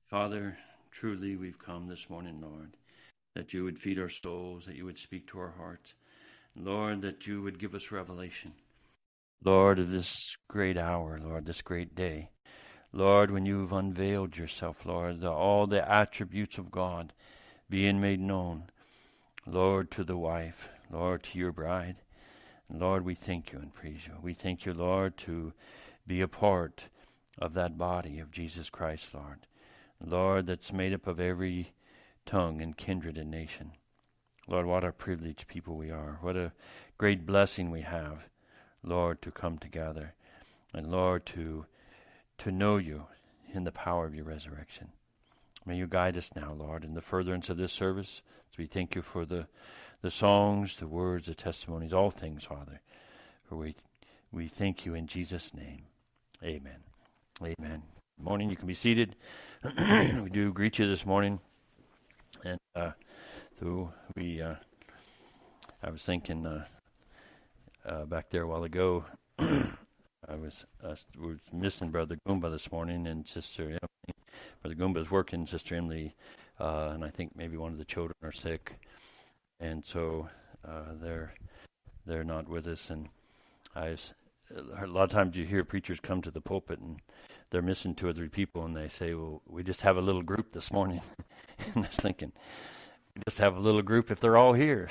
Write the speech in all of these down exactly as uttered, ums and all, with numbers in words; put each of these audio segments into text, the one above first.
Father, truly we've come this morning, Lord, that you would feed our souls, that you would speak to our hearts. Lord, that you would give us revelation. Lord, of this great hour, Lord, this great day. Lord, when you've unveiled yourself, Lord, the, all the attributes of God being made known, Lord, to the wife, Lord, to your bride. And Lord, we thank you and praise you. We thank you, Lord, to be a part of that body of Jesus Christ, Lord. Lord, that's made up of every tongue and kindred and nation. Lord, what a privileged people we are. What a great blessing we have, Lord, to come together. And Lord, to to know you in the power of your resurrection. May you guide us now, Lord, in the furtherance of this service. So we thank you for the, the songs, the words, the testimonies, all things, Father. For we we thank you in Jesus' name. Amen. Amen. Good morning. You can be seated. We do greet you this morning. And uh, so we, uh, I was thinking uh, uh, back there a while ago, I was, uh, was missing Brother Goomba this morning, and Sister Emily. Brother Goomba's working, Sister Emily, uh, and I think maybe one of the children are sick, and so uh, they're they're not with us. And I was, a lot of times you hear preachers come to the pulpit and they're missing two or three people, and they say, "Well, we just have a little group this morning." And I was thinking, we just have a little group if they're all here,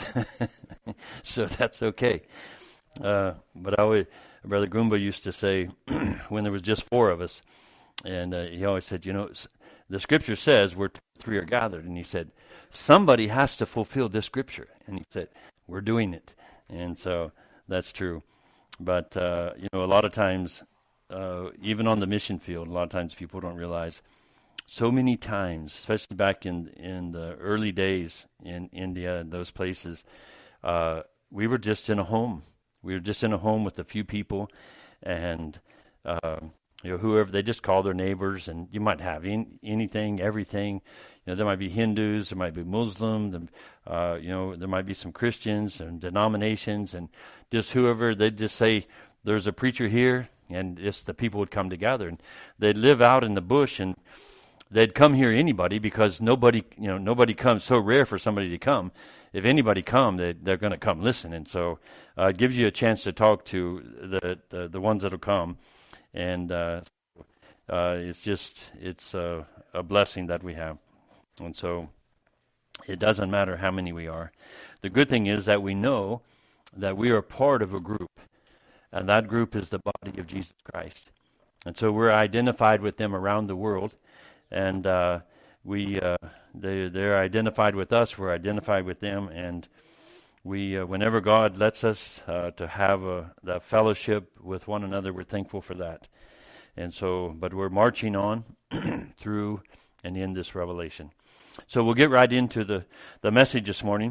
so that's okay. Uh, but I always, Brother Goomba used to say, when there was just four of us, and uh, he always said, you know, the Scripture says where two or three are gathered, and he said, somebody has to fulfill this Scripture, and he said, we're doing it, and so that's true. But uh, you know, a lot of times, uh, even on the mission field, a lot of times people don't realize. So many times, especially back in in the early days in India and those places, uh, we were just in a home. We were just in a home with a few people, and uh, you know, whoever, they just call their neighbors, and you might have in, anything, everything. You know, there might be Hindus, there might be Muslims, uh, you know, there might be some Christians and denominations, and just whoever, they'd just say, there's a preacher here, and just the people would come together, and they'd live out in the bush, and they'd come hear anybody, because nobody, you know, nobody comes. So rare for somebody to come. If anybody come, they, they're going to come listen. And so uh, it gives you a chance to talk to the the, the ones that will come. And uh, uh, it's just, it's uh, a blessing that we have. And so it doesn't matter how many we are. The good thing is that we know that we are part of a group. And that group is the body of Jesus Christ. And so we're identified with them around the world. And uh, we, uh, they, they're identified with us. We're identified with them, and we, uh, whenever God lets us uh, to have a that fellowship with one another, we're thankful for that. And so, but we're marching on through and in this revelation. So we'll get right into the the message this morning,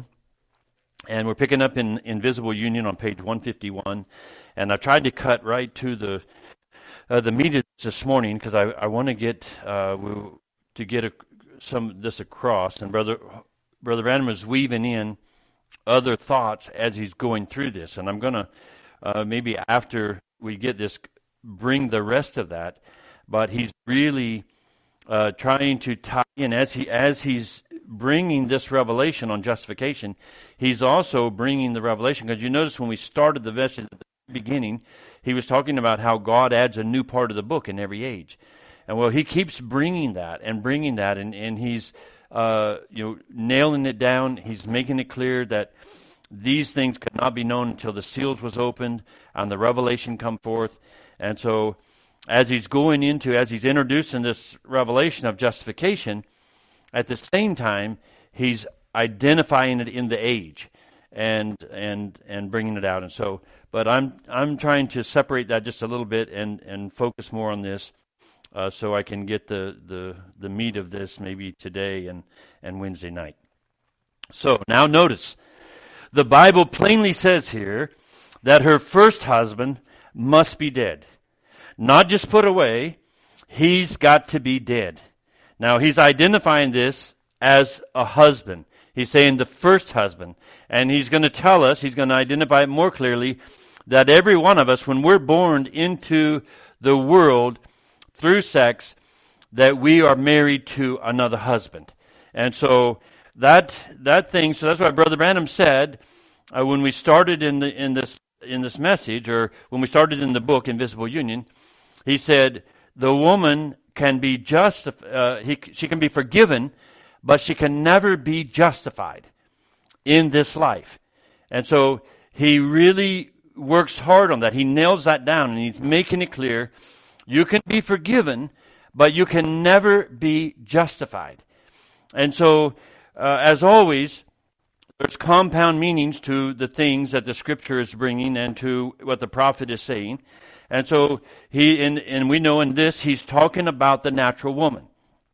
and we're picking up in Invisible Union on page one fifty-one. And I tried to cut right to the. Uh, the meat is this morning, because I, I want to get uh, we, to get a, some this across, and brother brother Branham is weaving in other thoughts as he's going through this, and I'm going to uh, maybe after we get this bring the rest of that, but he's really uh, trying to tie in as he as he's bringing this revelation on justification. He's also bringing the revelation, because you notice when we started the message at the beginning, he was talking about how God adds a new part of the book in every age. And well, he keeps bringing that and bringing that, and, and he's uh, you know nailing it down. He's making it clear that these things could not be known until the seals was opened and the revelation come forth. And so as he's going into, as he's introducing this revelation of justification, at the same time, he's identifying it in the age and and and bringing it out. And so, but I'm I'm trying to separate that just a little bit and, and focus more on this, uh, so I can get the, the, the meat of this maybe today and, and Wednesday night. So now notice, the Bible plainly says here that her first husband must be dead. Not just put away, he's got to be dead. Now he's identifying this as a husband. He's saying the first husband. And he's going to tell us, he's going to identify it more clearly, that every one of us, when we're born into the world through sex, that we are married to another husband. And so that that thing, so that's why Brother Branham said uh, when we started in the in this in this message, or when we started in the book Invisible Union, he said the woman can be just uh, he, she can be forgiven, but she can never be justified in this life. And so he really works hard on that. He nails that down, and he's making it clear. You can be forgiven, but you can never be justified. And so, uh, as always, there's compound meanings to the things that the Scripture is bringing and to what the prophet is saying. And so, he and, and we know in this, he's talking about the natural woman,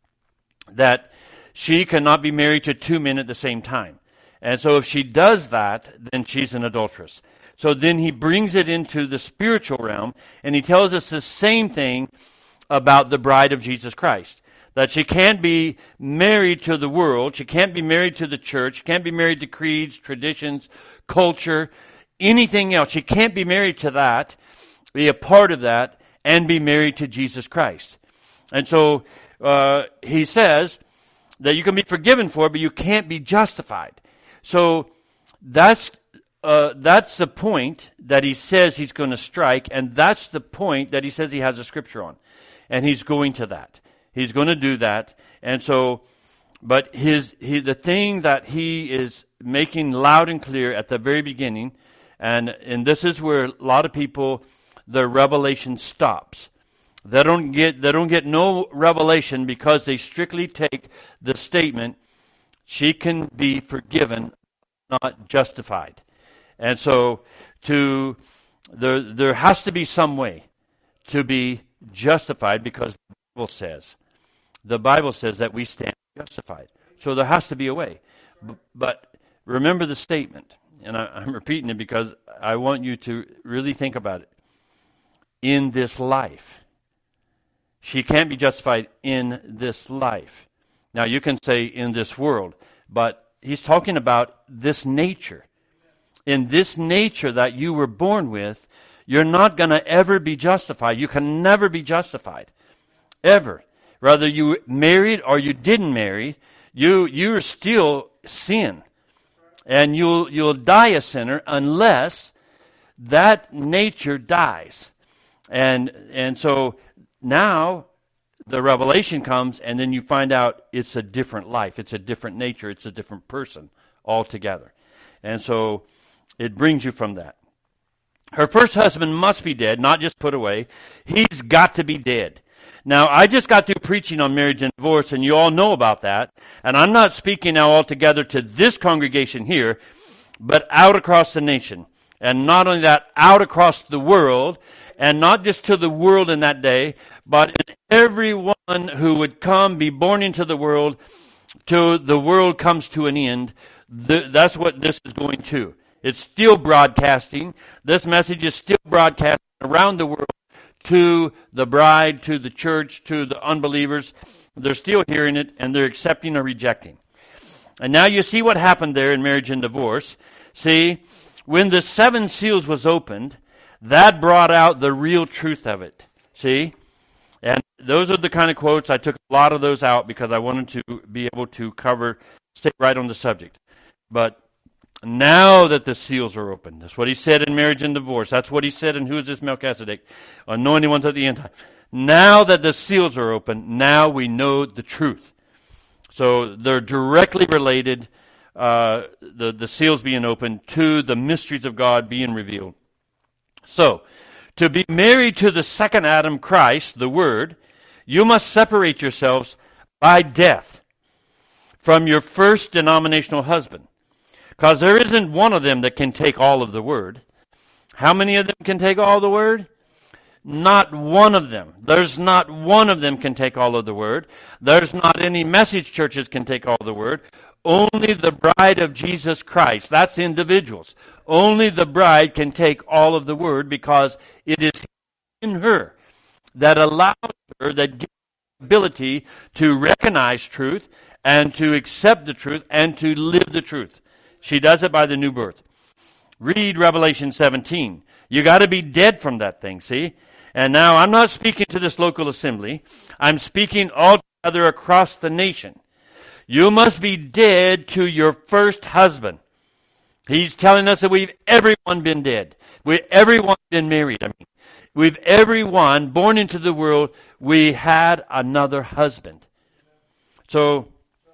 that she cannot be married to two men at the same time. And so if she does that, then she's an adulteress. So then he brings it into the spiritual realm, and he tells us the same thing about the bride of Jesus Christ. That she can't be married to the world, she can't be married to the church, she can't be married to creeds, traditions, culture, anything else. She can't be married to that, be a part of that, and be married to Jesus Christ. And so uh, he says that you can be forgiven for it, but you can't be justified. So that's uh, that's the point that he says he's going to strike, and that's the point that he says he has a scripture on. And he's going to that. He's going to do that. And so, but his he the thing that he is making loud and clear at the very beginning, and and this is where a lot of people, their revelation stops. They don't get they don't get no revelation because they strictly take the statement, she can be forgiven, not justified. And so to there there has to be some way to be justified, because the Bible says the Bible says that we stand justified. So there has to be a way. B- but remember the statement, and I, I'm repeating it because I want you to really think about it. In this life. She can't be justified in this life. Now you can say in this world, but he's talking about this nature. In this nature that you were born with, you're not going to ever be justified. You can never be justified. Ever. Whether you married or you didn't marry, you you're still sin. And you'll you'll die a sinner unless that nature dies. And and so now the revelation comes, and then you find out it's a different life. It's a different nature. It's a different person altogether. And so it brings you from that. Her first husband must be dead, not just put away. He's got to be dead. Now, I just got through preaching on marriage and divorce, and you all know about that. And I'm not speaking now altogether to this congregation here, but out across the nation. And not only that, out across the world, and not just to the world in that day, but in everyone who would come, be born into the world, till the world comes to an end. The, that's what this is going to. It's still broadcasting. This message is still broadcasting around the world to the bride, to the church, to the unbelievers. They're still hearing it, and they're accepting or rejecting. And now you see what happened there in marriage and divorce. See, when the seven seals was opened, that brought out the real truth of it. See? And those are the kind of quotes. I took a lot of those out because I wanted to be able to cover, stay right on the subject. But now that the seals are open, that's what he said in marriage and divorce. That's what he said in Who is This Melchizedek? Anointed ones at the end time. Now that the seals are open, now we know the truth. So they're directly related, uh, the, the seals being opened, to the mysteries of God being revealed. So, to be married to the second Adam, Christ, the Word, you must separate yourselves by death from your first denominational husband. Because there isn't one of them that can take all of the Word. How many of them can take all the Word? Not one of them. There's not one of them can take all of the Word. There's not any message churches can take all the Word. Only the bride of Jesus Christ. That's individuals. Only the bride can take all of the Word, because it is in her that allows her, that gives her ability to recognize truth and to accept the truth and to live the truth. She does it by the new birth. Read Revelation seventeen. You got to be dead from that thing, see? And now I'm not speaking to this local assembly. I'm speaking altogether across the nation. You must be dead to your first husband. He's telling us that we've everyone been dead. We've everyone been married. I mean, we've everyone born into the world. We had another husband. So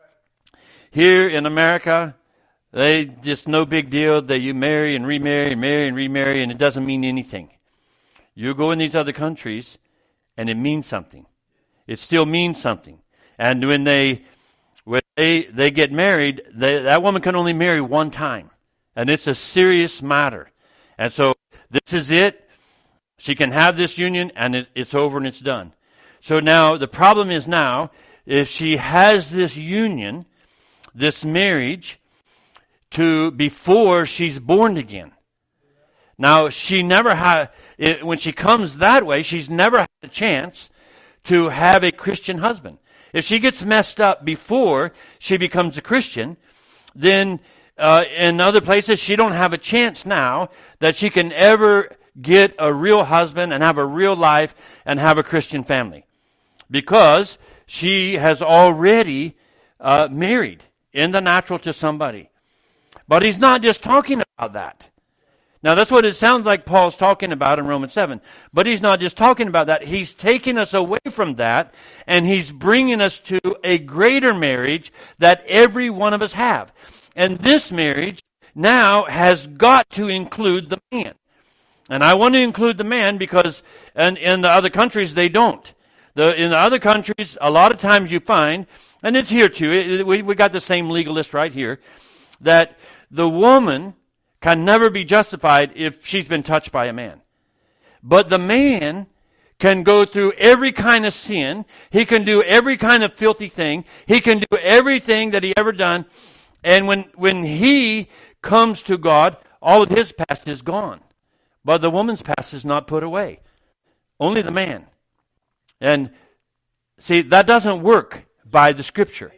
here in America, they just no big deal that you marry and remarry and marry and remarry, and it doesn't mean anything. You go in these other countries, and it means something. It still means something. And when they when they they get married, they, that woman can only marry one time, and it's a serious matter. And so this is it. She can have this union, and it, it's over and it's done. So now the problem is now if she has this union, this marriage, to before she's born again. Now, she never had, when she comes that way, she's never had a chance to have a Christian husband. If she gets messed up before she becomes a Christian, then uh, in other places she don't have a chance now that she can ever get a real husband and have a real life and have a Christian family. Because she has already uh, married in the natural to somebody. But he's not just talking about that. Now that's what it sounds like Paul's talking about in Romans seven. But he's not just talking about that. He's taking us away from that, and he's bringing us to a greater marriage that every one of us have. And this marriage now has got to include the man. And I want to include the man because in, in the other countries they don't. The, in the other countries, a lot of times you find, and it's here too, it, we, we got the same legalist right here, that the woman can never be justified if she's been touched by a man. But the man can go through every kind of sin. He can do every kind of filthy thing. He can do everything that he ever done. And when, when he comes to God, all of his past is gone. But the woman's past is not put away. Only the man. And see, that doesn't work by the Scripture.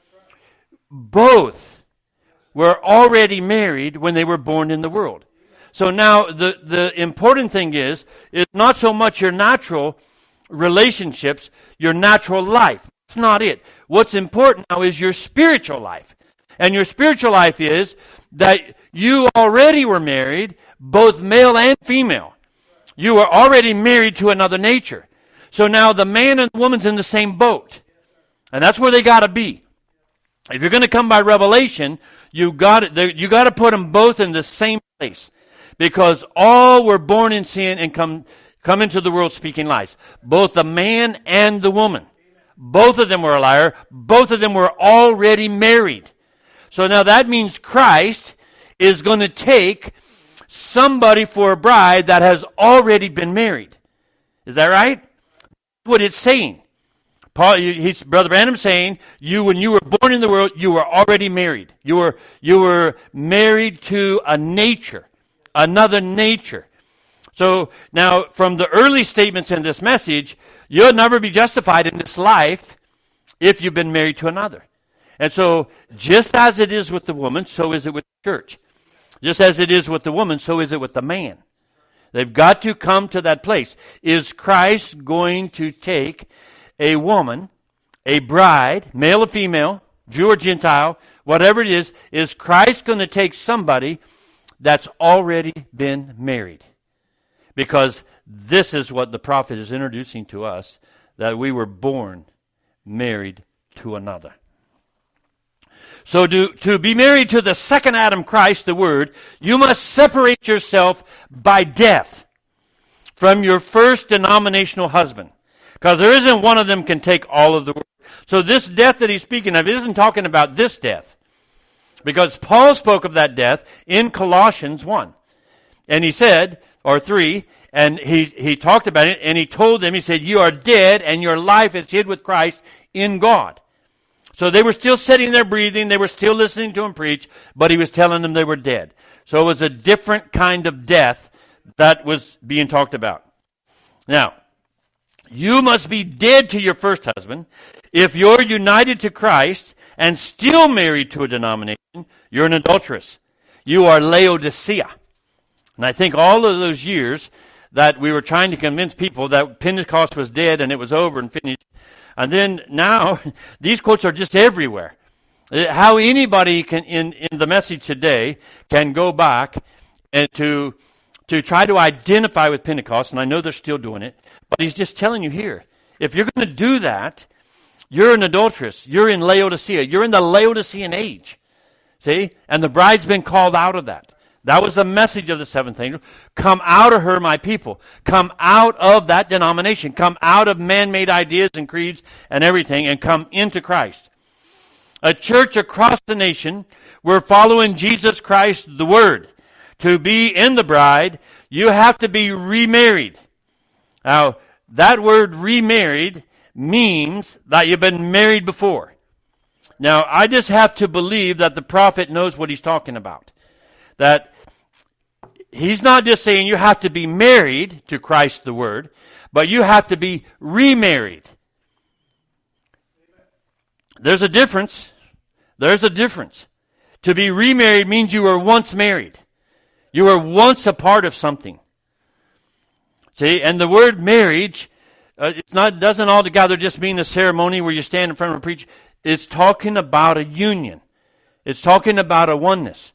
Both were already married when they were born in the world. So now the, the important thing is, is not so much your natural relationships, your natural life. That's not it. What's important now is your spiritual life. And your spiritual life is that you already were married, both male and female. You were already married to another nature. So now the man and the woman's in the same boat. And that's where they got to be. If you're going to come by revelation, you got to, you got to put them both in the same place. Because all were born in sin and come, come into the world speaking lies. Both the man and the woman. Both of them were a liar. Both of them were already married. So now that means Christ is going to take somebody for a bride that has already been married. Is that right? That's what it's saying. Paul, he's, Brother Branham saying, you, when you were born in the world, you were already married. You were, you were married to a nature, another nature. So now, from the early statements in this message, you'll never be justified in this life if you've been married to another. And so, just as it is with the woman, so is it with the church. Just as it is with the woman, so is it with the man. They've got to come to that place. Is Christ going to take a woman, a bride, male or female, Jew or Gentile, whatever it is, is Christ going to take somebody that's already been married? Because this is what the prophet is introducing to us, that we were born married to another. So to, to be married to the second Adam, Christ, the Word, you must separate yourself by death from your first denominational husband. Because there isn't one of them can take all of the world. So this death that he's speaking of isn't talking about this death. Because Paul spoke of that death in Colossians one. And he said, or three, and he, he talked about it, and he told them, he said, you are dead, and your life is hid with Christ in God. So they were still sitting there breathing, they were still listening to him preach, but he was telling them they were dead. So it was a different kind of death that was being talked about. Now, you must be dead to your first husband. If you're united to Christ and still married to a denomination, you're an adulteress. You are Laodicea. And I think all of those years that we were trying to convince people that Pentecost was dead and it was over and finished, and then now these quotes are just everywhere. How anybody can, in, in the message today, can go back and to to try to identify with Pentecost, and I know they're still doing it, but he's just telling you here, if you're going to do that, you're an adulteress. You're in Laodicea. You're in the Laodicean age. See? And the bride's been called out of that. That was the message of the seventh angel. Come out of her, my people. Come out of that denomination. Come out of man-made ideas and creeds and everything and come into Christ. A church across the nation, we're following Jesus Christ, the Word. To be in the bride, you have to be remarried. Now, that word remarried means that you've been married before. Now, I just have to believe that the prophet knows what he's talking about. That he's not just saying you have to be married to Christ the Word, but you have to be remarried. There's a difference. There's a difference. To be remarried means you were once married. You were once a part of something. See, and the word marriage, uh, it's not doesn't altogether just mean a ceremony where you stand in front of a preacher. It's talking about a union. It's talking about a oneness.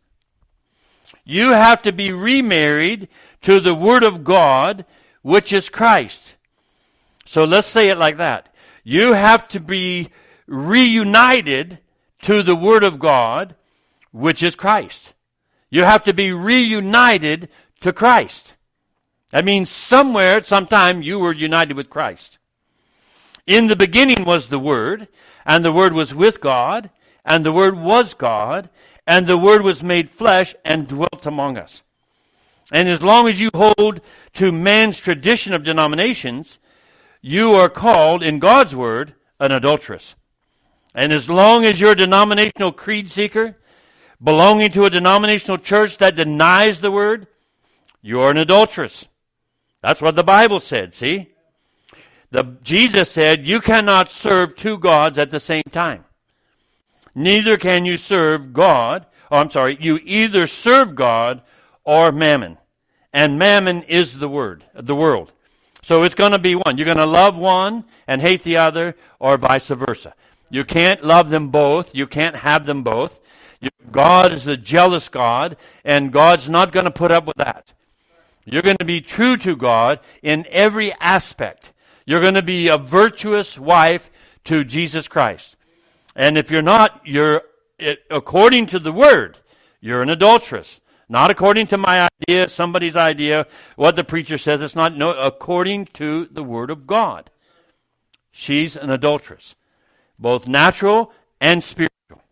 You have to be remarried to the Word of God, which is Christ. So let's say it like that. You have to be reunited to the Word of God, which is Christ. You have to be reunited to Christ. That means somewhere, at some time, you were united with Christ. In the beginning was the Word, and the Word was with God, and the Word was God, and the Word was made flesh and dwelt among us. And as long as you hold to man's tradition of denominations, you are called, in God's Word, an adulteress. And as long as you're a denominational creed seeker, belonging to a denominational church that denies the Word, you're an adulteress. That's what the Bible said, see? The, Jesus said, you cannot serve two gods at the same time. Neither can you serve God, oh, I'm sorry, you either serve God or mammon. And mammon is the word, the world. So it's going to be one. You're going to love one and hate the other, or vice versa. You can't love them both. You can't have them both. God is a jealous God, and God's not going to put up with that. You're going to be true to God in every aspect. You're going to be a virtuous wife to Jesus Christ. And if you're not, you're, it, according to the Word, you're an adulteress. Not according to my idea, somebody's idea, what the preacher says. It's not, no, according to the Word of God. She's an adulteress. Both natural and spiritual.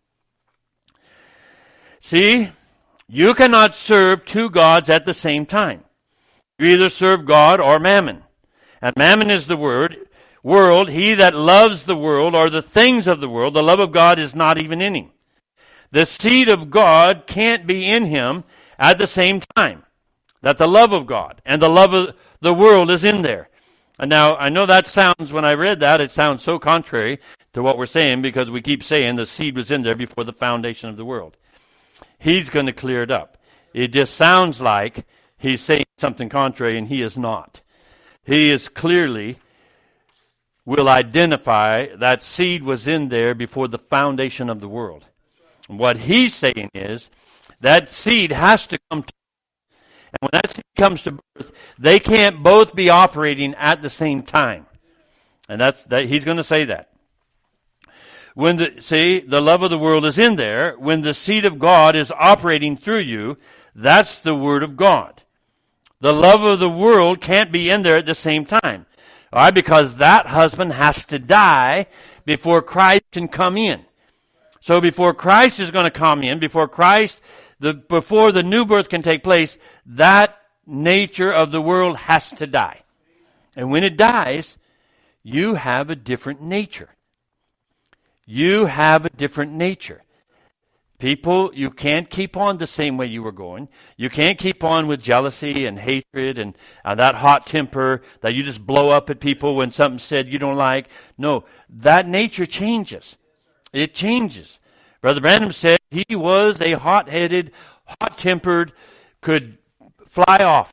See, you cannot serve two gods at the same time. You either serve God or mammon. And mammon is the word, world. He that loves the world or the things of the world, the love of God is not even in him. The seed of God can't be in him at the same time that the love of God and the love of the world is in there. And now, I know that sounds, when I read that, it sounds so contrary to what we're saying, because we keep saying the seed was in there before the foundation of the world. He's going to clear it up. It just sounds like he's saying something contrary, and he is not. He is clearly will identify that seed was in there before the foundation of the world. And what he's saying is that seed has to come to birth. And when that seed comes to birth, they can't both be operating at the same time. And that's that he's going to say that. When the see, the love of the world is in there, when the seed of God is operating through you, that's the Word of God. The love of the world can't be in there at the same time. All right, because that husband has to die before Christ can come in. So before Christ is going to come in, before Christ, the before the new birth can take place, that nature of the world has to die. And when it dies, you have a different nature. You have a different nature. People, you can't keep on the same way you were going. You can't keep on with jealousy and hatred and, and that hot temper that you just blow up at people when something's said you don't like. No, that nature changes. It changes. Brother Branham said he was a hot-headed, hot-tempered, could fly off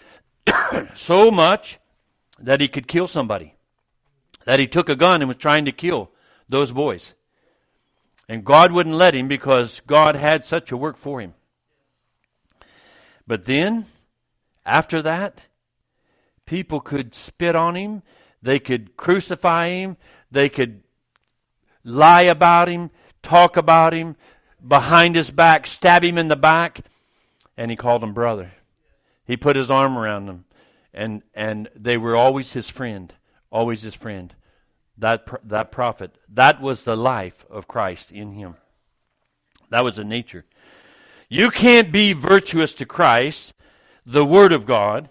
so much that he could kill somebody, that he took a gun and was trying to kill those boys. And God wouldn't let him because God had such a work for him. But then, after that, people could spit on him, they could crucify him, they could lie about him, talk about him, behind his back, stab him in the back, and he called them brother. He put his arm around them, and and they were always his friend, always his friend. That that prophet, that was the life of Christ in him. That was the nature. You can't be virtuous to Christ, the Word of God,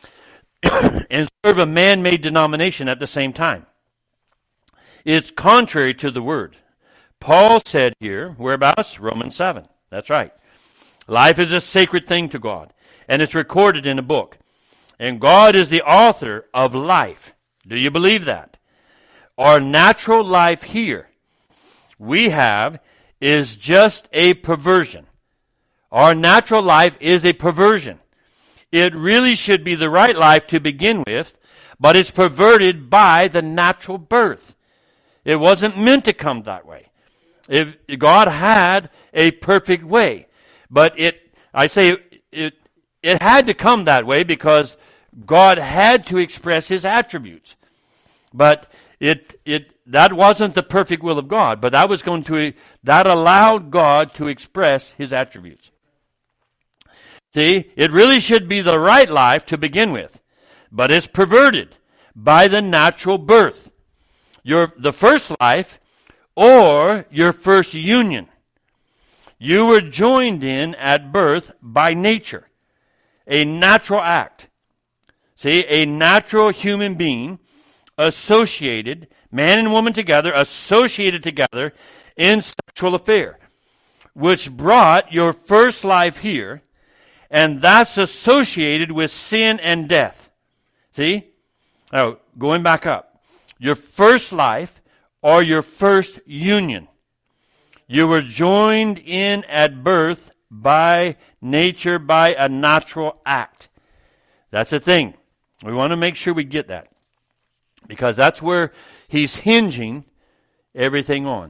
and serve a man-made denomination at the same time. It's contrary to the Word. Paul said here, whereabouts? Romans seven. That's right. Life is a sacred thing to God, and it's recorded in a book. And God is the author of life. Do you believe that? Our natural life here we have is just a perversion. Our natural life is a perversion. It really should be the right life to begin with, but it's perverted by the natural birth. It wasn't meant to come that way. If God had a perfect way, but it, I say it, it had to come that way because God had to express His attributes. But it, it, that wasn't the perfect will of God, but that was going to, that allowed God to express His attributes. See, it really should be the right life to begin with, but it's perverted by the natural birth. Your, the first life or your first union. You were joined in at birth by nature, a natural act. See, a natural human being associated, man and woman together, associated together in sexual affair, which brought your first life here, and that's associated with sin and death. See? Now, going back up. Your first life or your first union. You were joined in at birth by nature, by a natural act. That's the thing. We want to make sure we get that. Because that's where he's hinging everything on,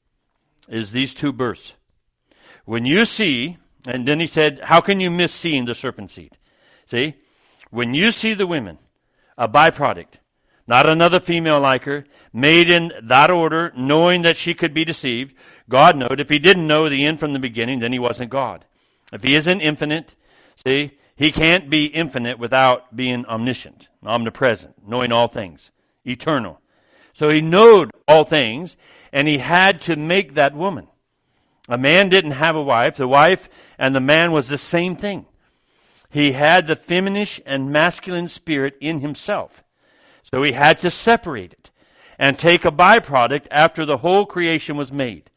is these two births. When you see, and then he said, how can you miss seeing the serpent seed? See, when you see the women, a byproduct, not another female like her, made in that order, knowing that she could be deceived, God knowed. If he didn't know the end from the beginning, then he wasn't God. If he isn't infinite, see, he can't be infinite without being omniscient, omnipresent, knowing all things, eternal. So he knowed all things, and he had to make that woman. A man didn't have a wife. The wife and the man was the same thing. He had the feminine and masculine spirit in himself. So he had to separate it and take a byproduct after the whole creation was made.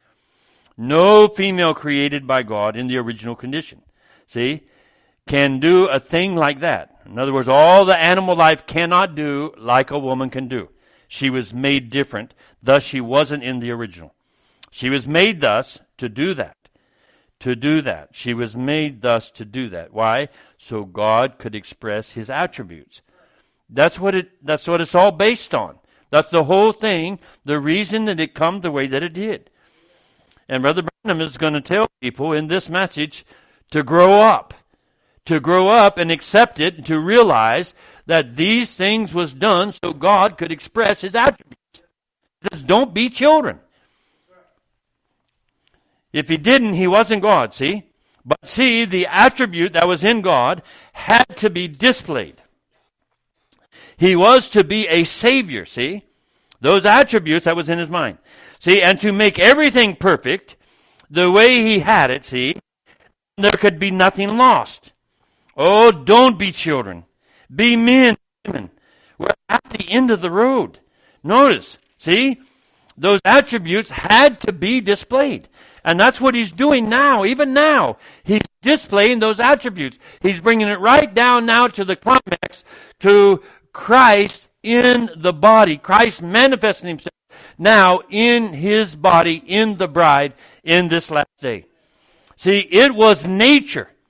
No female created by God in the original condition, see, can do a thing like that. In other words, all the animal life cannot do like a woman can do. She was made different, thus she wasn't in the original. She was made thus to do that. To do that. She was made thus to do that. Why? So God could express His attributes. That's what it, that's what it's all based on. That's the whole thing, the reason that it come the way that it did. And Brother Branham is going to tell people in this message to grow up. To grow up and accept it and to realize that these things was done so God could express His attributes. He says, don't be children. If He didn't, He wasn't God, see? But see, the attribute that was in God had to be displayed. He was to be a Savior, see? Those attributes that was in His mind. See, and to make everything perfect, the way He had it, see, there could be nothing lost. Oh, don't be children. Be men, women. We're at the end of the road. Notice, see, those attributes had to be displayed. And that's what He's doing now, even now. He's displaying those attributes. He's bringing it right down now to the climax, to Christ in the body. Christ manifesting Himself now in His body, in the bride, in this last day. See, it was nature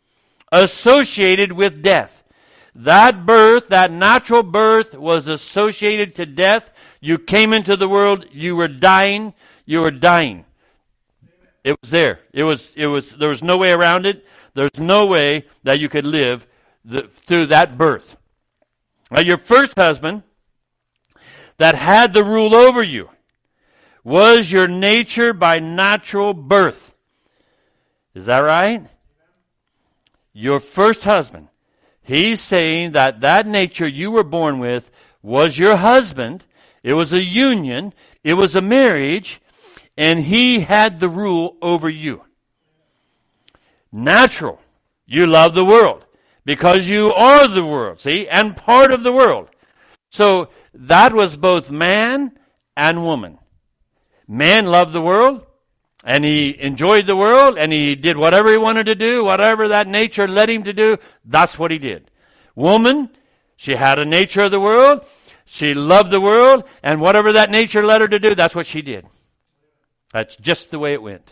associated with death. That birth, that natural birth was associated to death. You came into the world, you were dying, you were dying. It was there. It was, it was, there was no way around it. There's no way that you could live the, through that birth. Now, your first husband that had the rule over you was your nature by natural birth. Is that right? Your first husband. He's saying that that nature you were born with was your husband. It was a union. It was a marriage. And he had the rule over you. Natural. You love the world because you are the world, see, and part of the world. So that was both man and woman. Man loved the world, and he enjoyed the world, and he did whatever he wanted to do, whatever that nature led him to do, that's what he did. Woman, she had a nature of the world, she loved the world, and whatever that nature led her to do, that's what she did. That's just the way it went.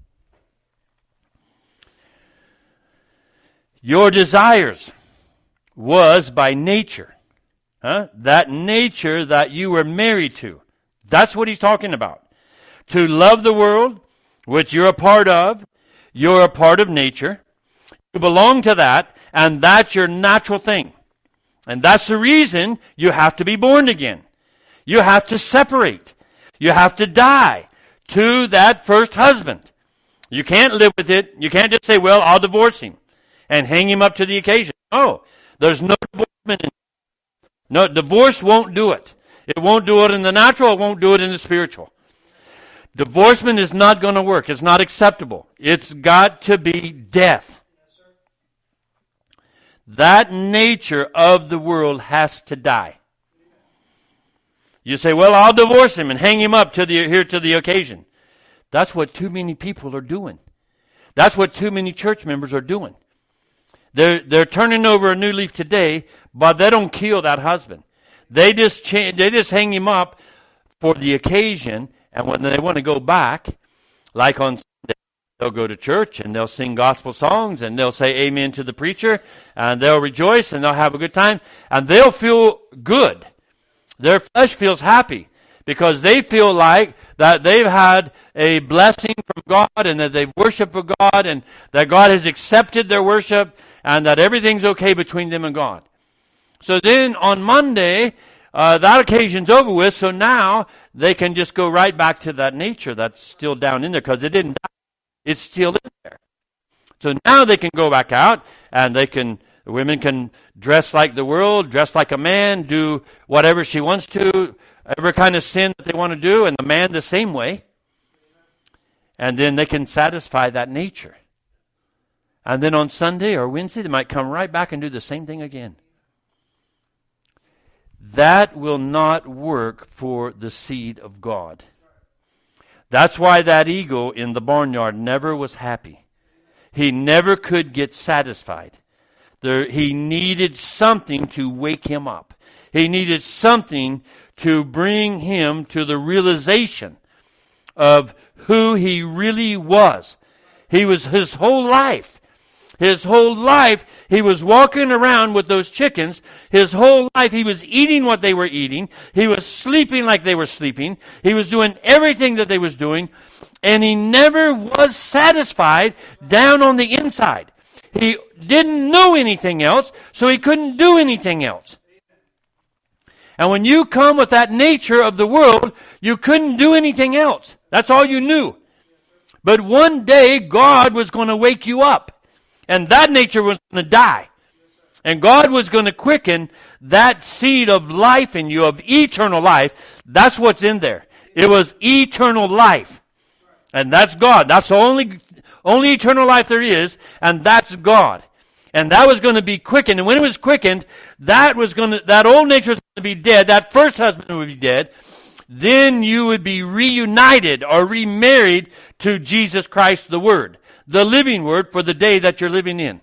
Your desires was by nature. Huh? That nature that you were married to. That's what he's talking about. To love the world, which you're a part of. You're a part of nature. You belong to that, and that's your natural thing. And that's the reason you have to be born again. You have to separate. You have to die to that first husband. You can't live with it. You can't just say, well, I'll divorce him and hang him up to the occasion. No, there's no divorcement. In no, divorce won't do it. It won't do it in the natural. It won't do it in the spiritual. Divorcement is not going to work. It's not acceptable. It's got to be death. That nature of the world has to die. You say, well, I'll divorce him and hang him up to the here to the occasion. That's what too many people are doing. That's what too many church members are doing. They're, they're turning over a new leaf today, but they don't kill that husband. They just cha- they just hang him up for the occasion, and when they want to go back, like on Sunday, they'll go to church and they'll sing gospel songs and they'll say amen to the preacher and they'll rejoice and they'll have a good time and they'll feel good. Their flesh feels happy because they feel like that they've had a blessing from God and that they've worshiped for God and that God has accepted their worship and that everything's okay between them and God. So then on Monday, uh, that occasion's over with, so now they can just go right back to that nature that's still down in there because it didn't die. It's still in there. So now they can go back out and they can, the women can dress like the world, dress like a man, do whatever she wants to, every kind of sin that they want to do, and the man the same way. And then they can satisfy that nature. And then on Sunday or Wednesday, they might come right back and do the same thing again. That will not work for the seed of God. That's why that eagle in the barnyard never was happy. He never could get satisfied. There, he needed something to wake him up. He needed something to bring him to the realization of who he really was. He was his whole life. His whole life, he was walking around with those chickens. His whole life, he was eating what they were eating. He was sleeping like they were sleeping. He was doing everything that they was doing. And he never was satisfied down on the inside. He didn't know anything else, so he couldn't do anything else. And when you come with that nature of the world, you couldn't do anything else. That's all you knew. But one day, God was going to wake you up. And that nature was going to die. And God was going to quicken that seed of life in you, of eternal life. That's what's in there. It was eternal life. And that's God. That's the only, only eternal life there is. And that's God. And that was going to be quickened. And when it was quickened, that was going to, that old nature was going to be dead. That first husband would be dead. Then you would be reunited or remarried to Jesus Christ, the Word. The living Word for the day that you're living in.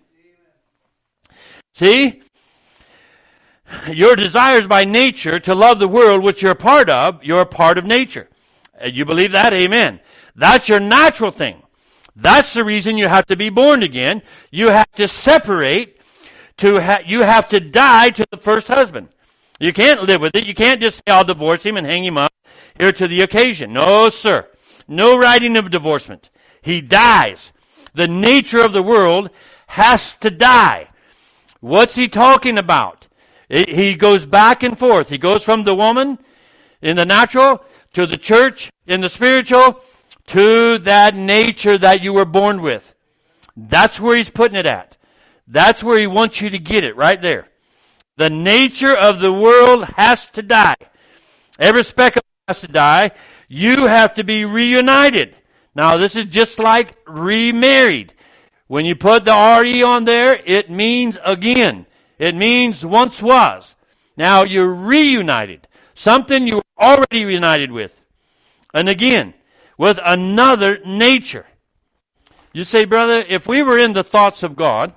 See? Your desires by nature to love the world which you're a part of, you're a part of nature. You believe that? Amen. That's your natural thing. That's the reason you have to be born again. You have to separate. To ha- you have to die to the first husband. You can't live with it. You can't just say, I'll divorce him and hang him up here to the occasion. No, sir. No writing of divorcement. He dies. The nature of the world has to die. What's he talking about? It, he goes back and forth. He goes from the woman in the natural to the church in the spiritual to that nature that you were born with. That's where he's putting it at. That's where he wants you to get it, right there. The nature of the world has to die. Every speck of it has to die. You have to be reunited. Now, this is just like remarried. When you put the R E on there, it means again. It means once was. Now, you're reunited. Something you were already reunited with. And again, with another nature. You say, brother, if we were in the thoughts of God,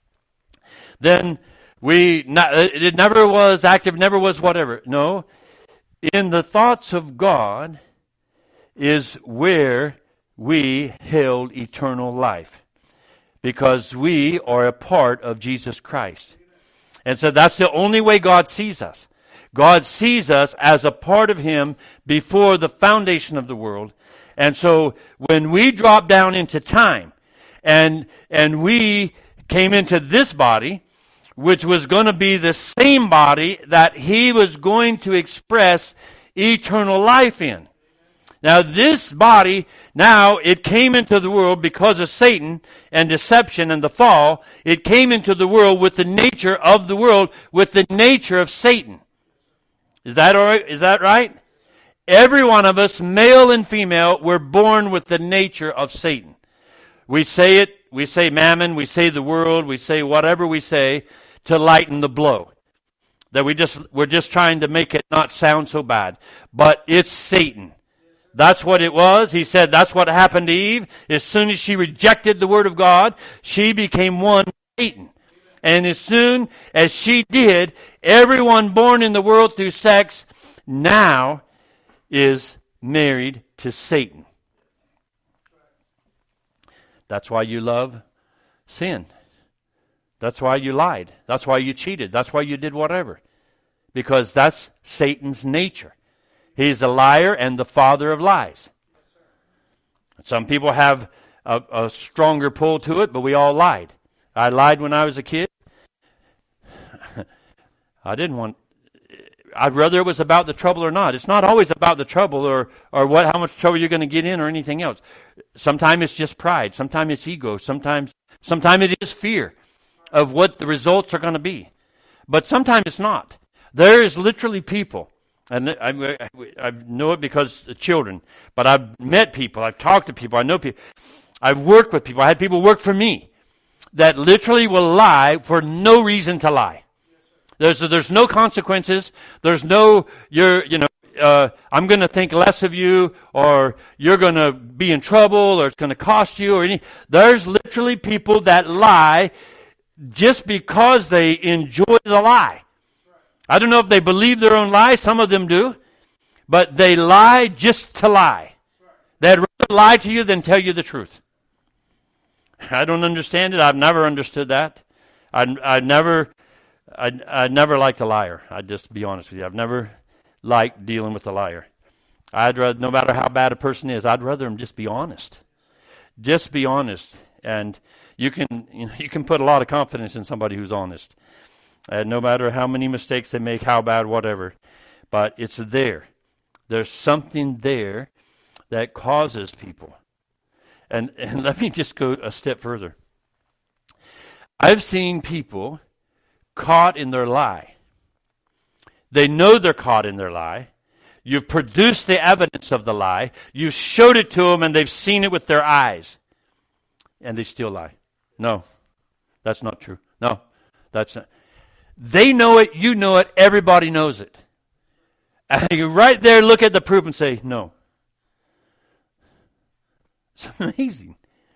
then we, not, it never was active, never was whatever. No. In the thoughts of God is where we held eternal life. Because we are a part of Jesus Christ. And so that's the only way God sees us. God sees us as a part of Him before the foundation of the world. And so when we drop down into time and, and we came into this body, which was going to be the same body that He was going to express eternal life in. Now this body, now it came into the world because of Satan and deception and the fall. It came into the world with the nature of the world, with the nature of Satan. Is that all right? Is that right? Every one of us, male and female, were born with the nature of Satan. We say it, we say mammon, we say the world, we say whatever we say to lighten the blow. That we just, we're just trying to make it not sound so bad. But it's Satan. That's what it was. He said that's what happened to Eve. As soon as she rejected the Word of God, she became one with Satan. And as soon as she did, everyone born in the world through sex now is married to Satan. That's why you love sin. That's why you lied. That's why you cheated. That's why you did whatever. Because that's Satan's nature. He's a liar and the father of lies. Some people have a, a stronger pull to it, but we all lied. I lied when I was a kid. I didn't want... I'd rather it was about the trouble or not. It's not always about the trouble or, or what, how much trouble you're going to get in or anything else. Sometimes it's just pride. Sometimes it's ego. Sometimes, sometimes it is fear of what the results are going to be. But sometimes it's not. There is literally people, and I, I, I know it because of children, but I've met people, I've talked to people, I know people, I've worked with people, I had people work for me that literally will lie for no reason to lie. There's there's no consequences. There's no, you're, you know, uh, I'm going to think less of you, or you're going to be in trouble, or it's going to cost you, or any. There's literally people that lie just because they enjoy the lie. I don't know if they believe their own lie. Some of them do. But they lie just to lie. They'd rather lie to you than tell you the truth. I don't understand it. I've never understood that. I I never... I I never liked a liar. I'd just be honest with you. I've never liked dealing with a liar. I'd rather, no matter how bad a person is, I'd rather them just be honest. Just be honest, and you can you know, you can put a lot of confidence in somebody who's honest. And no matter how many mistakes they make, how bad, whatever, but it's there. There's something there that causes people. And and let me just go a step further. I've seen people caught in their lie. They know they're caught in their lie. You've produced the evidence of the lie. You've showed it to them and they've seen it with their eyes. And they still lie. No, that's not true. No, that's not. They know it. You know it. Everybody knows it. And you right there look at the proof and say, no. It's amazing.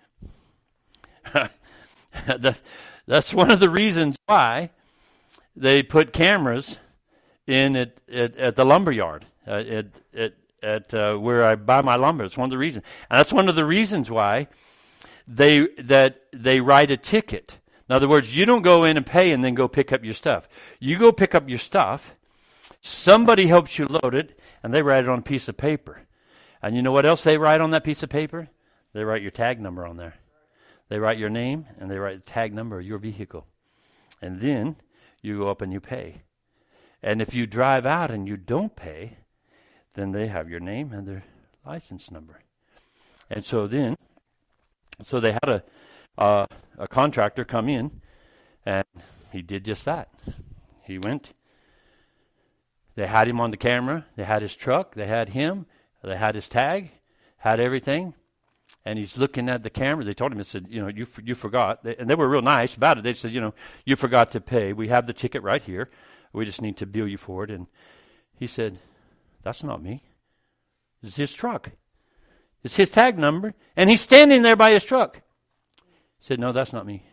that, that's one of the reasons why they put cameras in at, at, at the lumber yard, uh, at, at, at uh, where I buy my lumber. It's one of the reasons. And that's one of the reasons why they that they write a ticket. In other words, you don't go in and pay and then go pick up your stuff. You go pick up your stuff, somebody helps you load it, and they write it on a piece of paper. And you know what else they write on that piece of paper? They write your tag number on there. They write your name, and they write the tag number of your vehicle. And then you go up and you pay. And if you drive out and you don't pay, then they have your name and their license number. And so then, so they had a uh, a contractor come in, and he did just that. He went. They had him on the camera. They had his truck. They had him. They had his tag. Had everything. And he's looking at the camera. They told him, they said, you know, you you forgot. And they were real nice about it. They said, you know, you forgot to pay. We have the ticket right here. We just need to bill you for it. And he said, that's not me. It's his truck. It's his tag number. And he's standing there by his truck. He said, no, that's not me.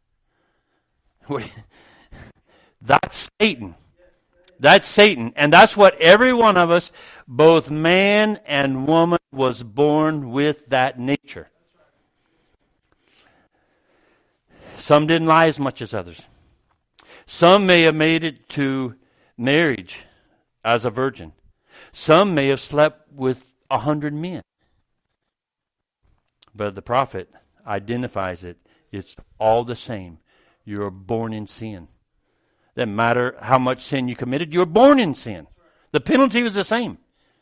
That's Satan. That's Satan. And that's what every one of us, both man and woman, was born with that nature. Some didn't lie as much as others. Some may have made it to marriage as a virgin. Some may have slept with a hundred men. But the prophet identifies it. It's all the same. You're born in sin. Doesn't matter how much sin you committed. You're born in sin. The penalty was the same.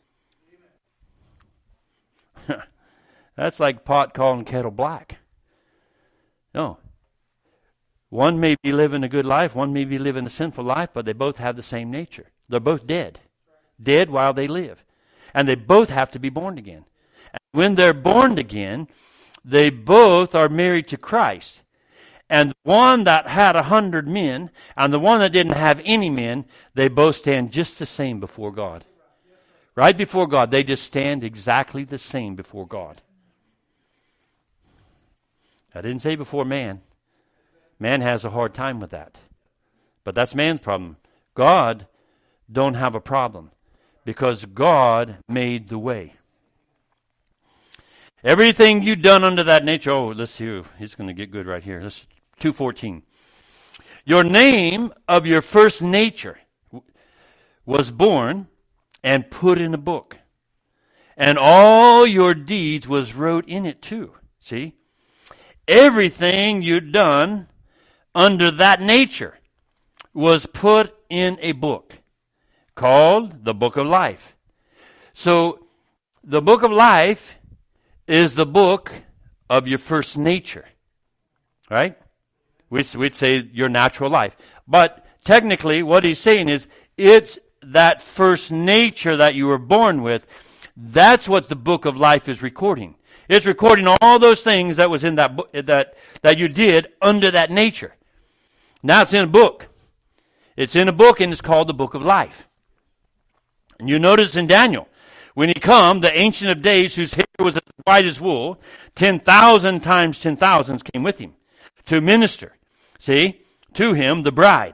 That's like pot calling kettle black. No. One may be living a good life. One may be living a sinful life, but they both have the same nature. They're both dead. Dead while they live. And they both have to be born again. And when they're born again, they both are married to Christ. And the one that had a hundred men and the one that didn't have any men, they both stand just the same before God. Right before God. They just stand exactly the same before God. I didn't say before man. Man has a hard time with that. But that's man's problem. God don't have a problem. Because God made the way. Everything you've done under that nature. Oh, let's hear. He's going to get good right here. Let's two fourteen. Your name of your first nature was born and put in a book. And all your deeds was wrote in it too. See? Everything you'd done under that nature was put in a book called the Book of Life. So the Book of Life is the book of your first nature. Right? We'd, we'd say your natural life. But technically what he's saying is it's that first nature that you were born with. That's what the Book of Life is recording. It's recording all those things that was in that book, that, that you did under that nature. Now it's in a book. It's in a book and it's called the Book of Life. And you notice in Daniel, when he come, the Ancient of Days, whose hair was as white as wool, ten thousand times ten thousands came with him to minister, see, to him, the bride.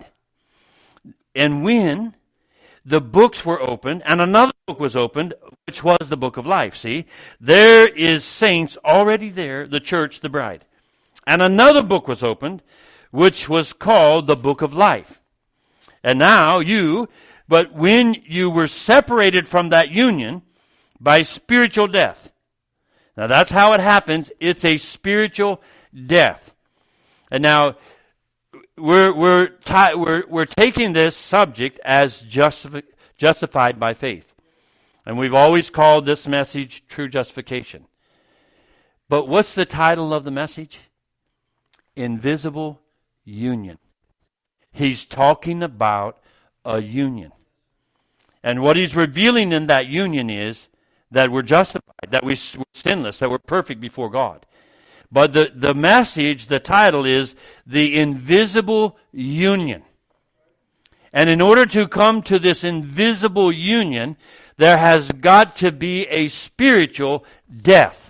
And when the books were opened, and another book was opened, which was the Book of Life, see, there is saints already there, the church, the bride. And another book was opened, which was called the Book of Life. And now you, but when you were separated from that union by spiritual death. Now that's how it happens. It's a spiritual death. And now we're we're ti- we're we're taking this subject as justifi- justified by faith. And we've always called this message True Justification. But what's the title of the message? Invisible Union. He's talking about a union. And what he's revealing in that union is that we're justified, that we're sinless, that we're perfect before God. But the, the message, the title is The Invisible Union. And in order to come to this invisible union, there has got to be a spiritual death.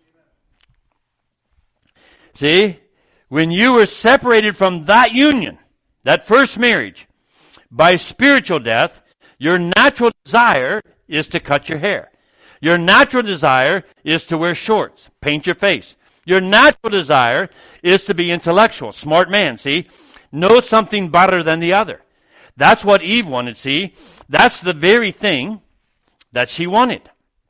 See, when you were separated from that union, that first marriage, by spiritual death, your natural desire is to cut your hair. Your natural desire is to wear shorts, paint your face, Your natural desire is to be intellectual, smart man, see? Know something better than the other. That's what Eve wanted, see? That's the very thing that she wanted.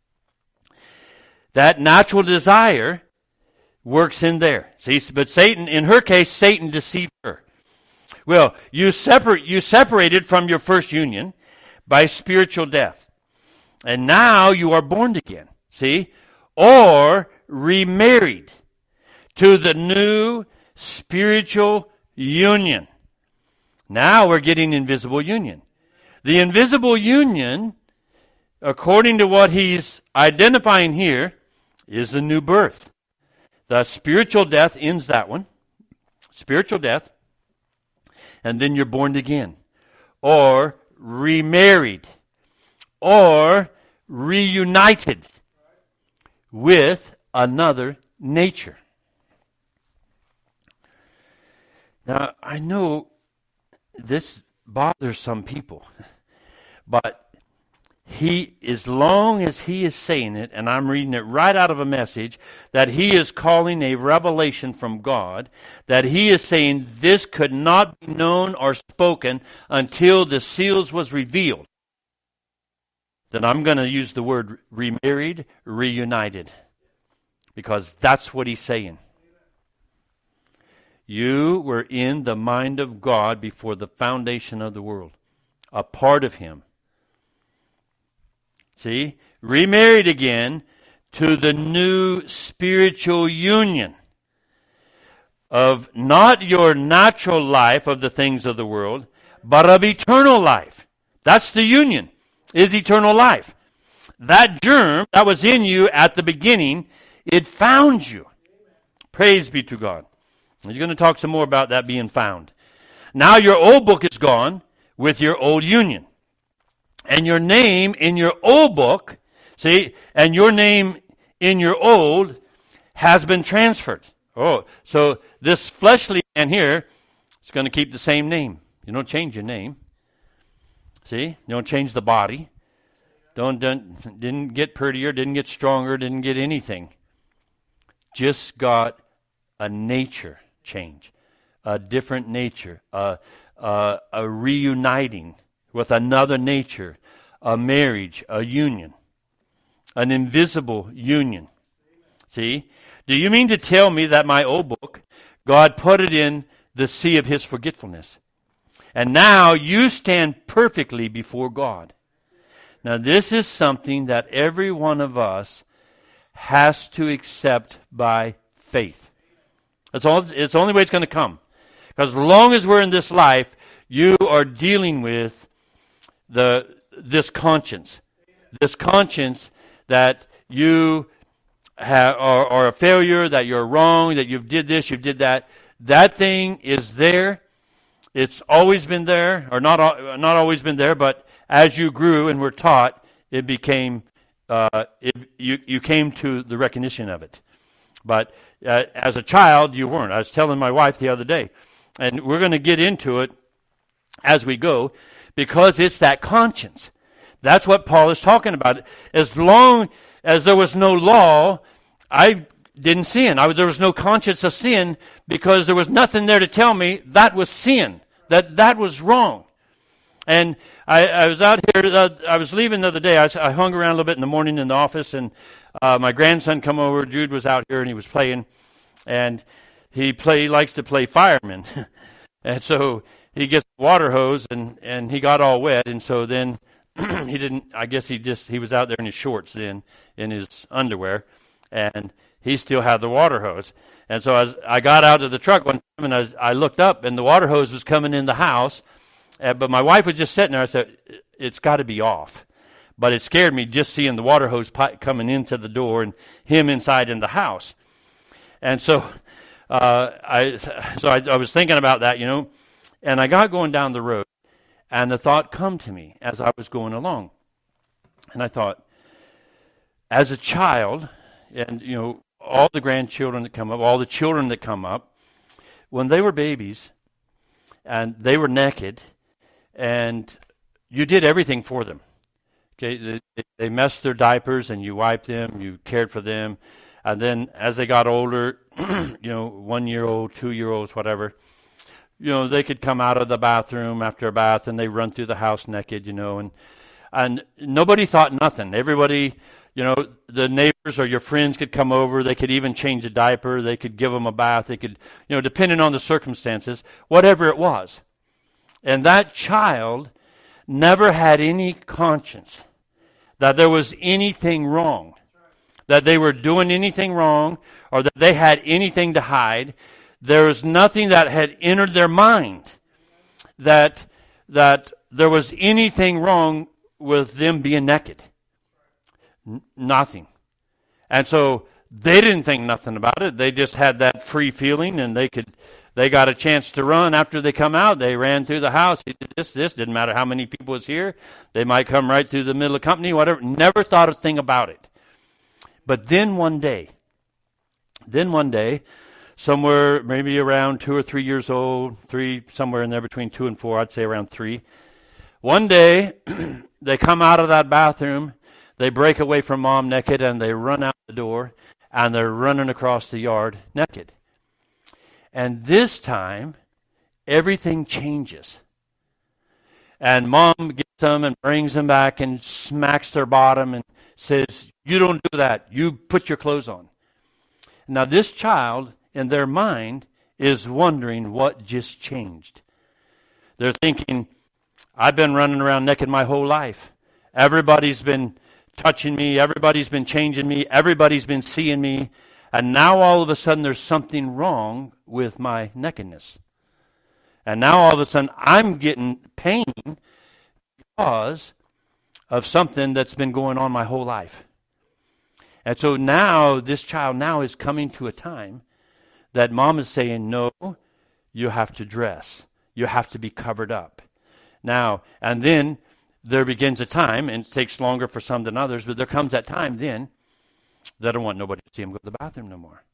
That natural desire works in there. See, but Satan, in her case, Satan deceived her. Well, you separate, you separated from your first union by spiritual death. And now you are born again. See? Or remarried to the new spiritual union. Now we're getting invisible union. The invisible union, according to what he's identifying here, is the new birth. The spiritual death ends that one. Spiritual death. And then you're born again. Or remarried. Or reunited with another nature. Now, I know this bothers some people, but he, as long as he is saying it, and I'm reading it right out of a message, that he is calling a revelation from God, that he is saying this could not be known or spoken until the seals was revealed, then I'm going to use the word remarried, reunited, because that's what he's saying. You were in the mind of God before the foundation of the world, a part of him. See? Remarried again to the new spiritual union of not your natural life of the things of the world, but of eternal life. That's the union, is eternal life. That germ that was in you at the beginning, it found you. Praise be to God. He's going to talk some more about that being found. Now your old book is gone with your old union. And your name in your old book, see, and your name in your old has been transferred. Oh, so this fleshly man here is going to keep the same name. You don't change your name. See, you don't change the body. Don't, don't didn't get prettier, didn't get stronger, didn't get anything. Just got a nature change, a different nature, a, a, a reuniting with another nature, a marriage, a union, an invisible union. See? Do you mean to tell me that my old book, God put it in the sea of his forgetfulness? And now you stand perfectly before God. Now this is something that every one of us has to accept by faith. That's all, it's the only way it's going to come. Because as long as we're in this life, you are dealing with the this conscience. This conscience that you have, are, are a failure, that you're wrong, that you've did this, you've did that. That thing is there. It's always been there, or not not always been there, but as you grew and were taught, it became, uh, it, you, you came to the recognition of it. But uh, as a child, you weren't. I was telling my wife the other day, and we're going to get into it as we go, because it's that conscience. That's what Paul is talking about. As long as there was no law, I didn't sin. I, there was no conscience of sin because there was nothing there to tell me that was sin, that that was wrong. And I, I was out here, uh, I was leaving the other day. I, I hung around a little bit in the morning in the office, and uh, my grandson come over. Jude was out here, and he was playing, and he play he likes to play fireman. And so he gets the water hose, and, and he got all wet, and so then he didn't, I guess he just, he was out there in his shorts then, in his underwear, and he still had the water hose. And so I, was, I got out of the truck one time, and I, was, I looked up, and the water hose was coming in the house, uh, but my wife was just sitting there. I said, it's got to be off. But it scared me just seeing the water hose pipe coming into the door and him inside in the house. And so uh, I so I, I was thinking about that, you know, and I got going down the road, and the thought come to me as I was going along. And I thought, as a child, and, you know, all the grandchildren that come up, all the children that come up, when they were babies, and they were naked, and you did everything for them. Okay, they, they messed their diapers, and you wiped them, you cared for them. And then as they got older, you know, one-year-old, two-year-olds, whatever, you know, they could come out of the bathroom after a bath and they run through the house naked, you know, and and nobody thought nothing. Everybody, you know, the neighbors or your friends could come over. They could even change a diaper. They could give them a bath. They could, you know, depending on the circumstances, whatever it was. And that child never had any conscience that there was anything wrong, that they were doing anything wrong, or that they had anything to hide. There was nothing that had entered their mind that that there was anything wrong with them being naked. N- nothing. And so they didn't think nothing about it. They just had that free feeling, and they could they got a chance to run after they come out. They ran through the house. This this didn't matter how many people was here. They might come right through the middle of the company, whatever. Never thought a thing about it. But then one day, then one day, somewhere maybe around two or three years old, three, somewhere in there between two and four, I'd say around three. One day, they come out of that bathroom, they break away from mom naked, and they run out the door, and they're running across the yard naked. And this time, everything changes. And mom gets them and brings them back and smacks their bottom and says, "You don't do that. You put your clothes on." Now this child, in their mind, is wondering what just changed. They're thinking, I've been running around naked my whole life. Everybody's been touching me. Everybody's been changing me. Everybody's been seeing me. And now all of a sudden there's something wrong with my nakedness. And now all of a sudden I'm getting pain because of something that's been going on my whole life. And so now this child now is coming to a time that mom is saying, no, you have to dress. You have to be covered up. Now, and then there begins a time, and it takes longer for some than others, but there comes that time then they don't want nobody to see them go to the bathroom no more.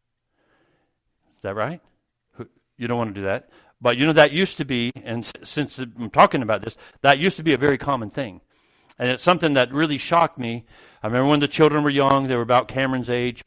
Is that right? You don't want to do that. But you know, that used to be, and since I'm talking about this, that used to be a very common thing. And it's something that really shocked me. I remember when the children were young, they were about Cameron's age,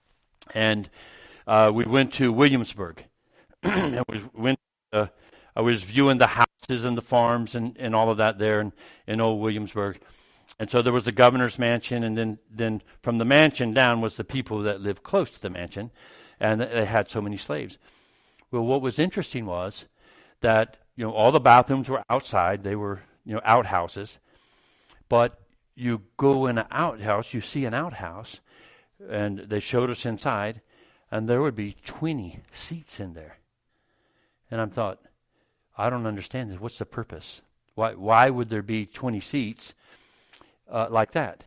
and uh, we went to Williamsburg. and we went. Uh, I was viewing the houses and the farms and, and all of that there in, in old Williamsburg. And so there was the governor's mansion, and then, then from the mansion down was the people that lived close to the mansion, and they had so many slaves. Well, what was interesting was that, you know, all the bathrooms were outside. They were, you know, outhouses. But you go in an outhouse, you see an outhouse, and they showed us inside, and there would be twenty seats in there. And I thought, I don't understand this. What's the purpose? Why why would there be twenty seats uh, like that?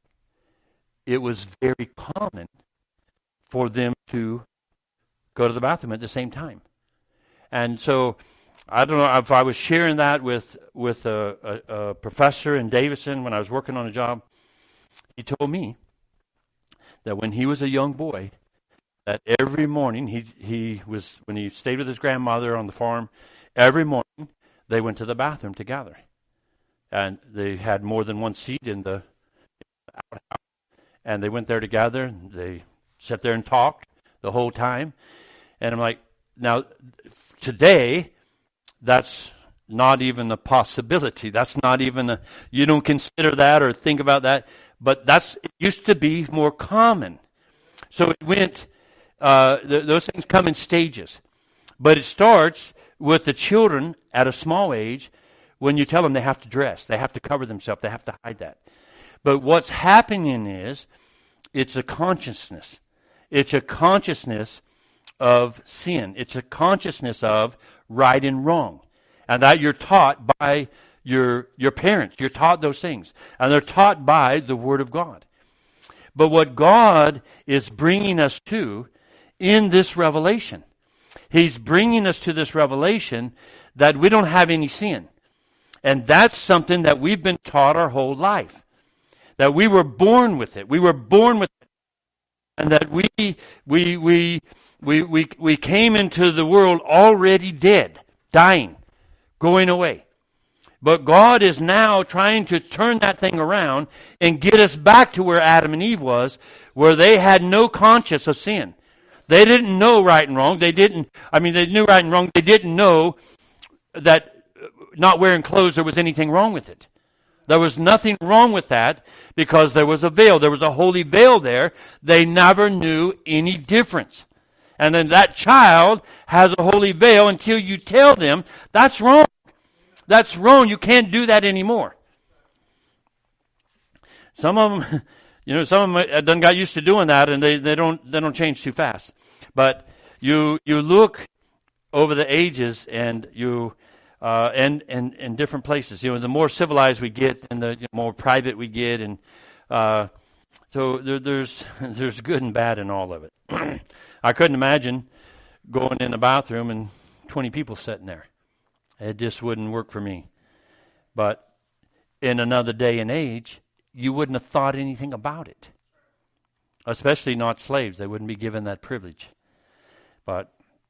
It was very common for them to go to the bathroom at the same time. And so I don't know if I was sharing that with, with a, a, a professor in Davidson when I was working on a job. He told me that when he was a young boy, that every morning he he was when he stayed with his grandmother on the farm, every morning they went to the bathroom together, and they had more than one seat in the outhouse, and they went there together. And they sat there and talked the whole time, and I'm like, now today, that's not even a possibility. That's not even a, you don't consider that or think about that. But that's, it used to be more common. So it went, uh, th- those things come in stages. But it starts with the children at a small age when you tell them they have to dress. They have to cover themselves. They have to hide that. But what's happening is, it's a consciousness. It's a consciousness of sin. It's a consciousness of right and wrong. And that you're taught by your your parents. You're taught those things. And they're taught by the Word of God. But what God is bringing us to in this revelation, He's bringing us to this revelation that we don't have any sin. And that's something that we've been taught our whole life. That we were born with it. We were born with it. And that we we we we we we came into the world already dead, dying, going away. But God is now trying to turn that thing around and get us back to where Adam and Eve was, where they had no conscience of sin. They didn't know right and wrong. They didn't, I mean, they knew right and wrong. They didn't know that not wearing clothes, there was anything wrong with it. There was nothing wrong with that because there was a veil. There was a holy veil there. They never knew any difference. And then that child has a holy veil until you tell them, that's wrong. That's wrong. You can't do that anymore. Some of them, you know, some of them done got used to doing that, and they, they don't they don't change too fast. But you you look over the ages, and you uh, and and in different places. You know, the more civilized we get, and the you know, more private we get, and uh, so there, there's there's good and bad in all of it. I couldn't imagine going in the bathroom and twenty people sitting there. It just wouldn't work for me. But in another day and age, you wouldn't have thought anything about it. Especially not slaves. They wouldn't be given that privilege. But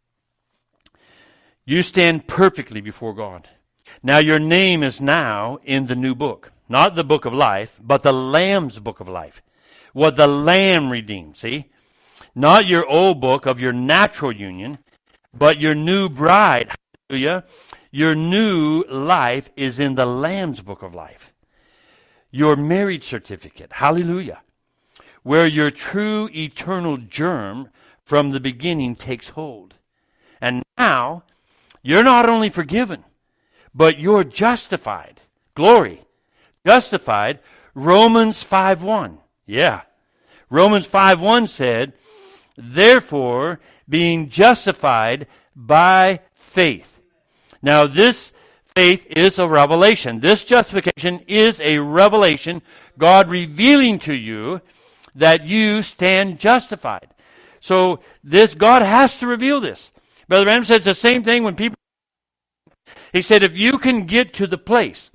you stand perfectly before God. Now your name is now in the new book. Not the book of life, but the Lamb's book of life. What the Lamb redeemed, see? Not your old book of your natural union, but your new bride. Hallelujah. Your new life is in the Lamb's book of life. Your marriage certificate. Hallelujah. Where your true eternal germ from the beginning takes hold. And now, you're not only forgiven, but you're justified. Glory. Justified. Romans five one. Yeah. Romans five one said, therefore, being justified by faith. Now, this faith is a revelation. This justification is a revelation. God revealing to you that you stand justified. So, this, God has to reveal this. Brother Branham says the same thing when people, he said, if you can get to the place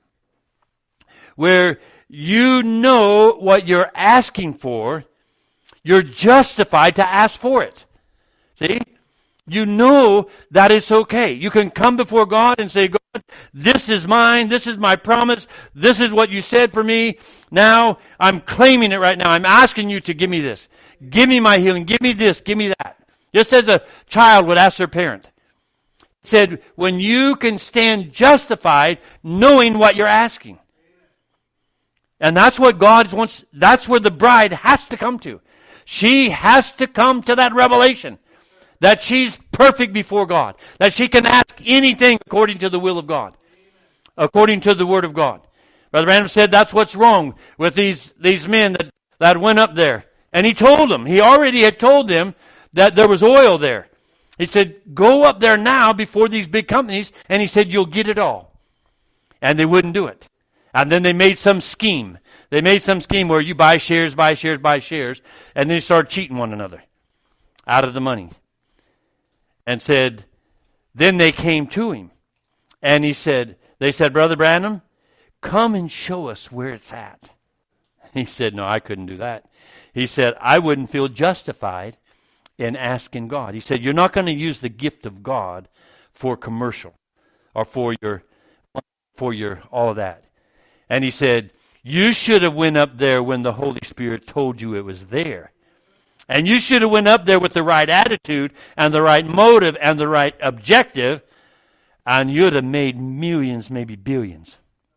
where you know what you're asking for, you're justified to ask for it. See? You know that it's okay. You can come before God and say, God, this is mine. This is my promise. This is what you said for me. Now, I'm claiming it right now. I'm asking you to give me this. Give me my healing. Give me this. Give me that. Just as a child would ask their parent. He said, when you can stand justified knowing what you're asking. And that's what God wants. That's where the bride has to come to. She has to come to that revelation. That she's perfect before God. That she can ask anything according to the will of God. According to the Word of God. Brother Branham said that's what's wrong with these, these men that, that went up there. And he told them, he already had told them that there was oil there. He said, go up there now before these big companies. And he said, you'll get it all. And they wouldn't do it. And then they made some scheme. They made some scheme where you buy shares, buy shares, buy shares. And then they started cheating one another out of the money. And said, then they came to him. And he said, they said, Brother Branham, come and show us where it's at. He said, no, I couldn't do that. He said, I wouldn't feel justified in asking God. He said, you're not going to use the gift of God for commercial or for your, for your, all of that. And he said, you should have went up there when the Holy Spirit told you it was there. And you should have went up there with the right attitude and the right motive and the right objective, and you'd have made millions, maybe billions.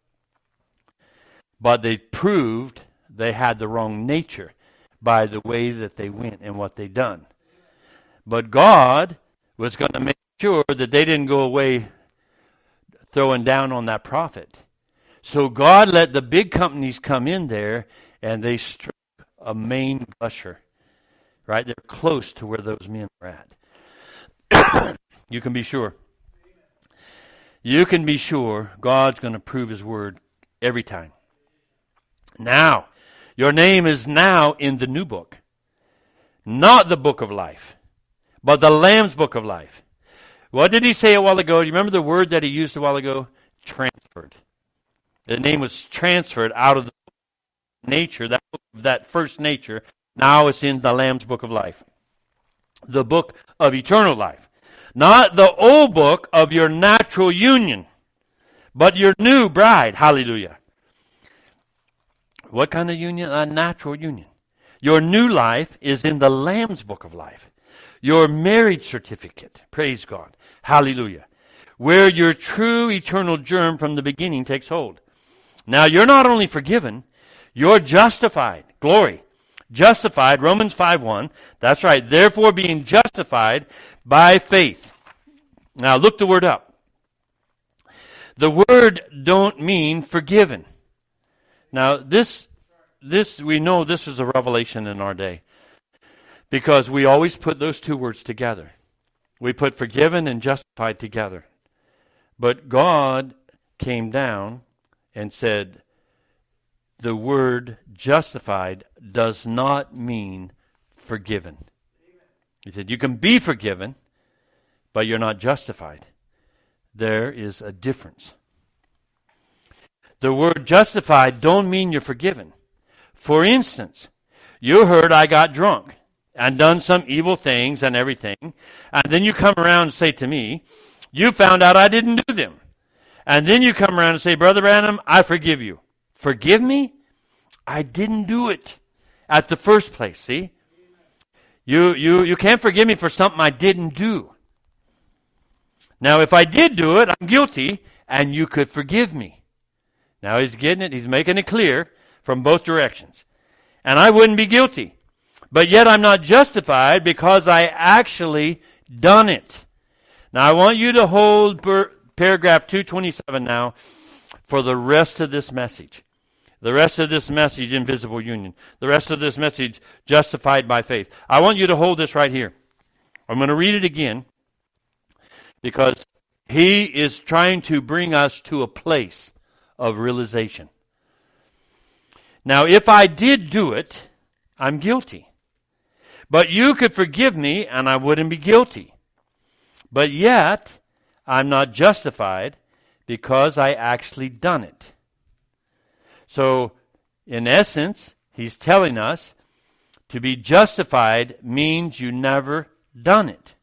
But they proved they had the wrong nature by the way that they went and what they done. But God was going to make sure that they didn't go away throwing down on that prophet. So God let the big companies come in there, and they struck a main gusher. Right? They're close to where those men are at. You can be sure. You can be sure God's going to prove His word every time. Now, your name is now in the new book. Not the book of life, but the Lamb's book of life. What did he say a while ago? Do you remember the word that he used a while ago? Transferred. The name was transferred out of the nature, that, that first nature. Now it's in the Lamb's book of life. The book of eternal life. Not the old book of your natural union, But your new bride, hallelujah. What kind of union? A natural union. Your new life is in the Lamb's book of life. Your marriage certificate, praise God, hallelujah, where your true eternal germ from the beginning takes hold. Now you're not only forgiven, you're justified. Glory. Justified, Romans five one. That's right. Therefore being justified by faith. Now look the word up. The word don't mean forgiven. Now this, this, we know this is a revelation in our day. Because we always put those two words together. We put forgiven and justified together. But God came down and said, the word justified does not mean forgiven. He said, you can be forgiven, but you're not justified. There is a difference. The word justified don't mean you're forgiven. For instance, you heard I got drunk and done some evil things and everything, and then you come around and say to me, you found out I didn't do them. And then you come around and say, Brother Branham, I forgive you. Forgive me? I didn't do it at the first place, see? You, you, you can't forgive me for something I didn't do. Now, if I did do it, I'm guilty, and you could forgive me. Now, he's getting it, he's making it clear from both directions. And I wouldn't be guilty. But yet I'm not justified because I actually done it. Now I want you to hold per- paragraph two twenty-seven now for the rest of this message. The rest of this message, invisible union. The rest of this message, justified by faith. I want you to hold this right here. I'm going to read it again because he is trying to bring us to a place of realization. Now if I did do it, I'm guilty. But you could forgive me and I wouldn't be guilty. But yet, I'm not justified because I actually done it. So, in essence, he's telling us to be justified means you never done it.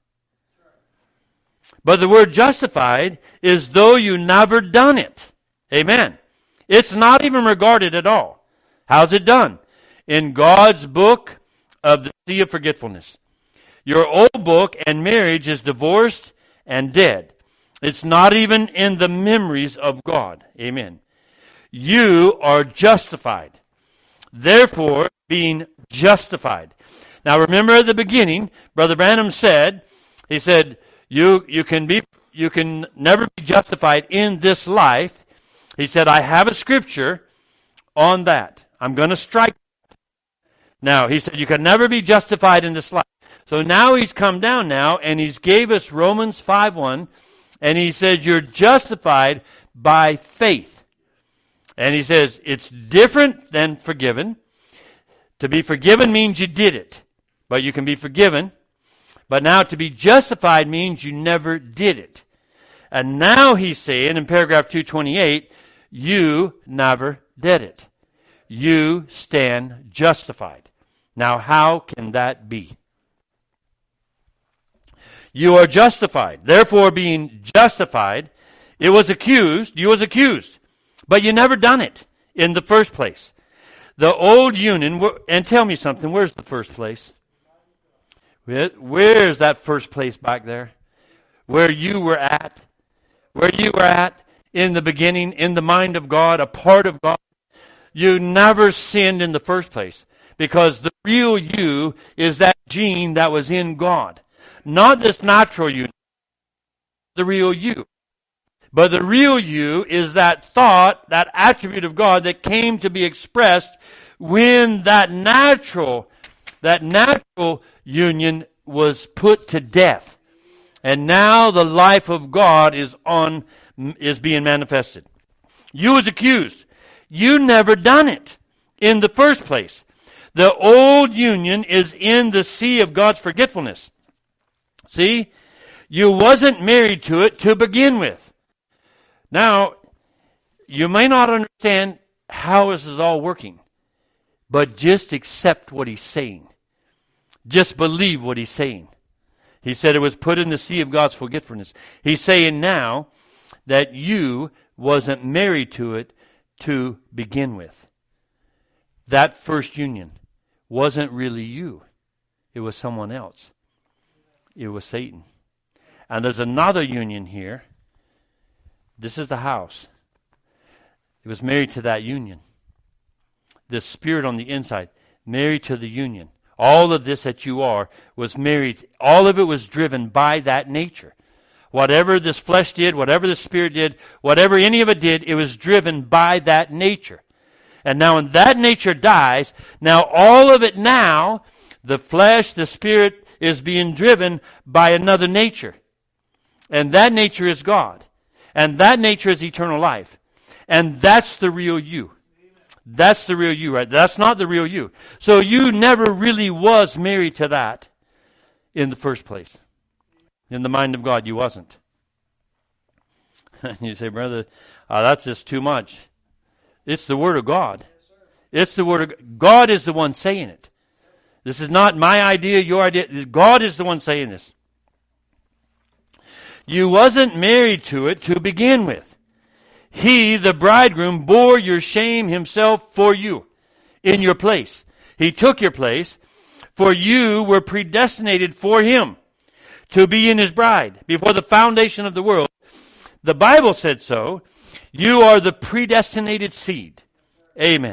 But the word justified is though you never done it. Amen. It's not even regarded at all. How's it done? In God's book of the sea of forgetfulness. Your old book and marriage is divorced and dead. It's not even in the memories of God. Amen. You are justified. Therefore, being justified. Now remember at the beginning, Brother Branham said, he said, you, you can be, you can never be justified in this life. He said, I have a scripture on that. I'm going to strike. Now, he said, you can never be justified in this life. So now he's come down now, and he's gave us Romans five one, and he says, you're justified by faith. And he says, it's different than forgiven. To be forgiven means you did it, but you can be forgiven. But now to be justified means you never did it. And now he's saying in paragraph two twenty-eight, you never did it. You stand justified. Now, how can that be? You are justified. Therefore, being justified, it was accused, you was accused, but you never done it in the first place. The old union, and tell me something, where's the first place? Where's that first place back there? Where you were at? Where you were at in the beginning, in the mind of God, a part of God. You never sinned in the first place. Because the real you is that gene that was in God. Not this natural you, the real you. But the real you is that thought, that attribute of God that came to be expressed when that natural, that natural union was put to death. And now the life of God is on, is being manifested. You was accused. You never done it in the first place. The old union is in the sea of God's forgetfulness. See? You wasn't married to it to begin with. Now, you may not understand how this is all working, but just accept what he's saying. Just believe what he's saying. He said it was put in the sea of God's forgetfulness. He's saying now that you wasn't married to it to begin with. That first union wasn't really you. It was someone else. It was Satan. And there's another union here. This is the house. It was married to that union. The spirit on the inside, married to the union. All of this that you are was married. All of it was driven by that nature. Whatever this flesh did, whatever the spirit did, whatever any of it did, it was driven by that nature. And now when that nature dies, now all of it now, the flesh, the spirit, is being driven by another nature. And that nature is God. And that nature is eternal life. And that's the real you. That's the real you, right? That's not the real you. So you never really was married to that in the first place. In the mind of God, you wasn't. You say, brother, uh, that's just too much. It's the Word of God. It's the Word of God is the one saying it. This is not my idea, your idea. God is the one saying this. You wasn't married to it to begin with. He, the bridegroom, bore your shame himself for you in your place. He took your place, for you were predestinated for him to be in his bride before the foundation of the world. The Bible said so. You are the predestinated seed. Amen.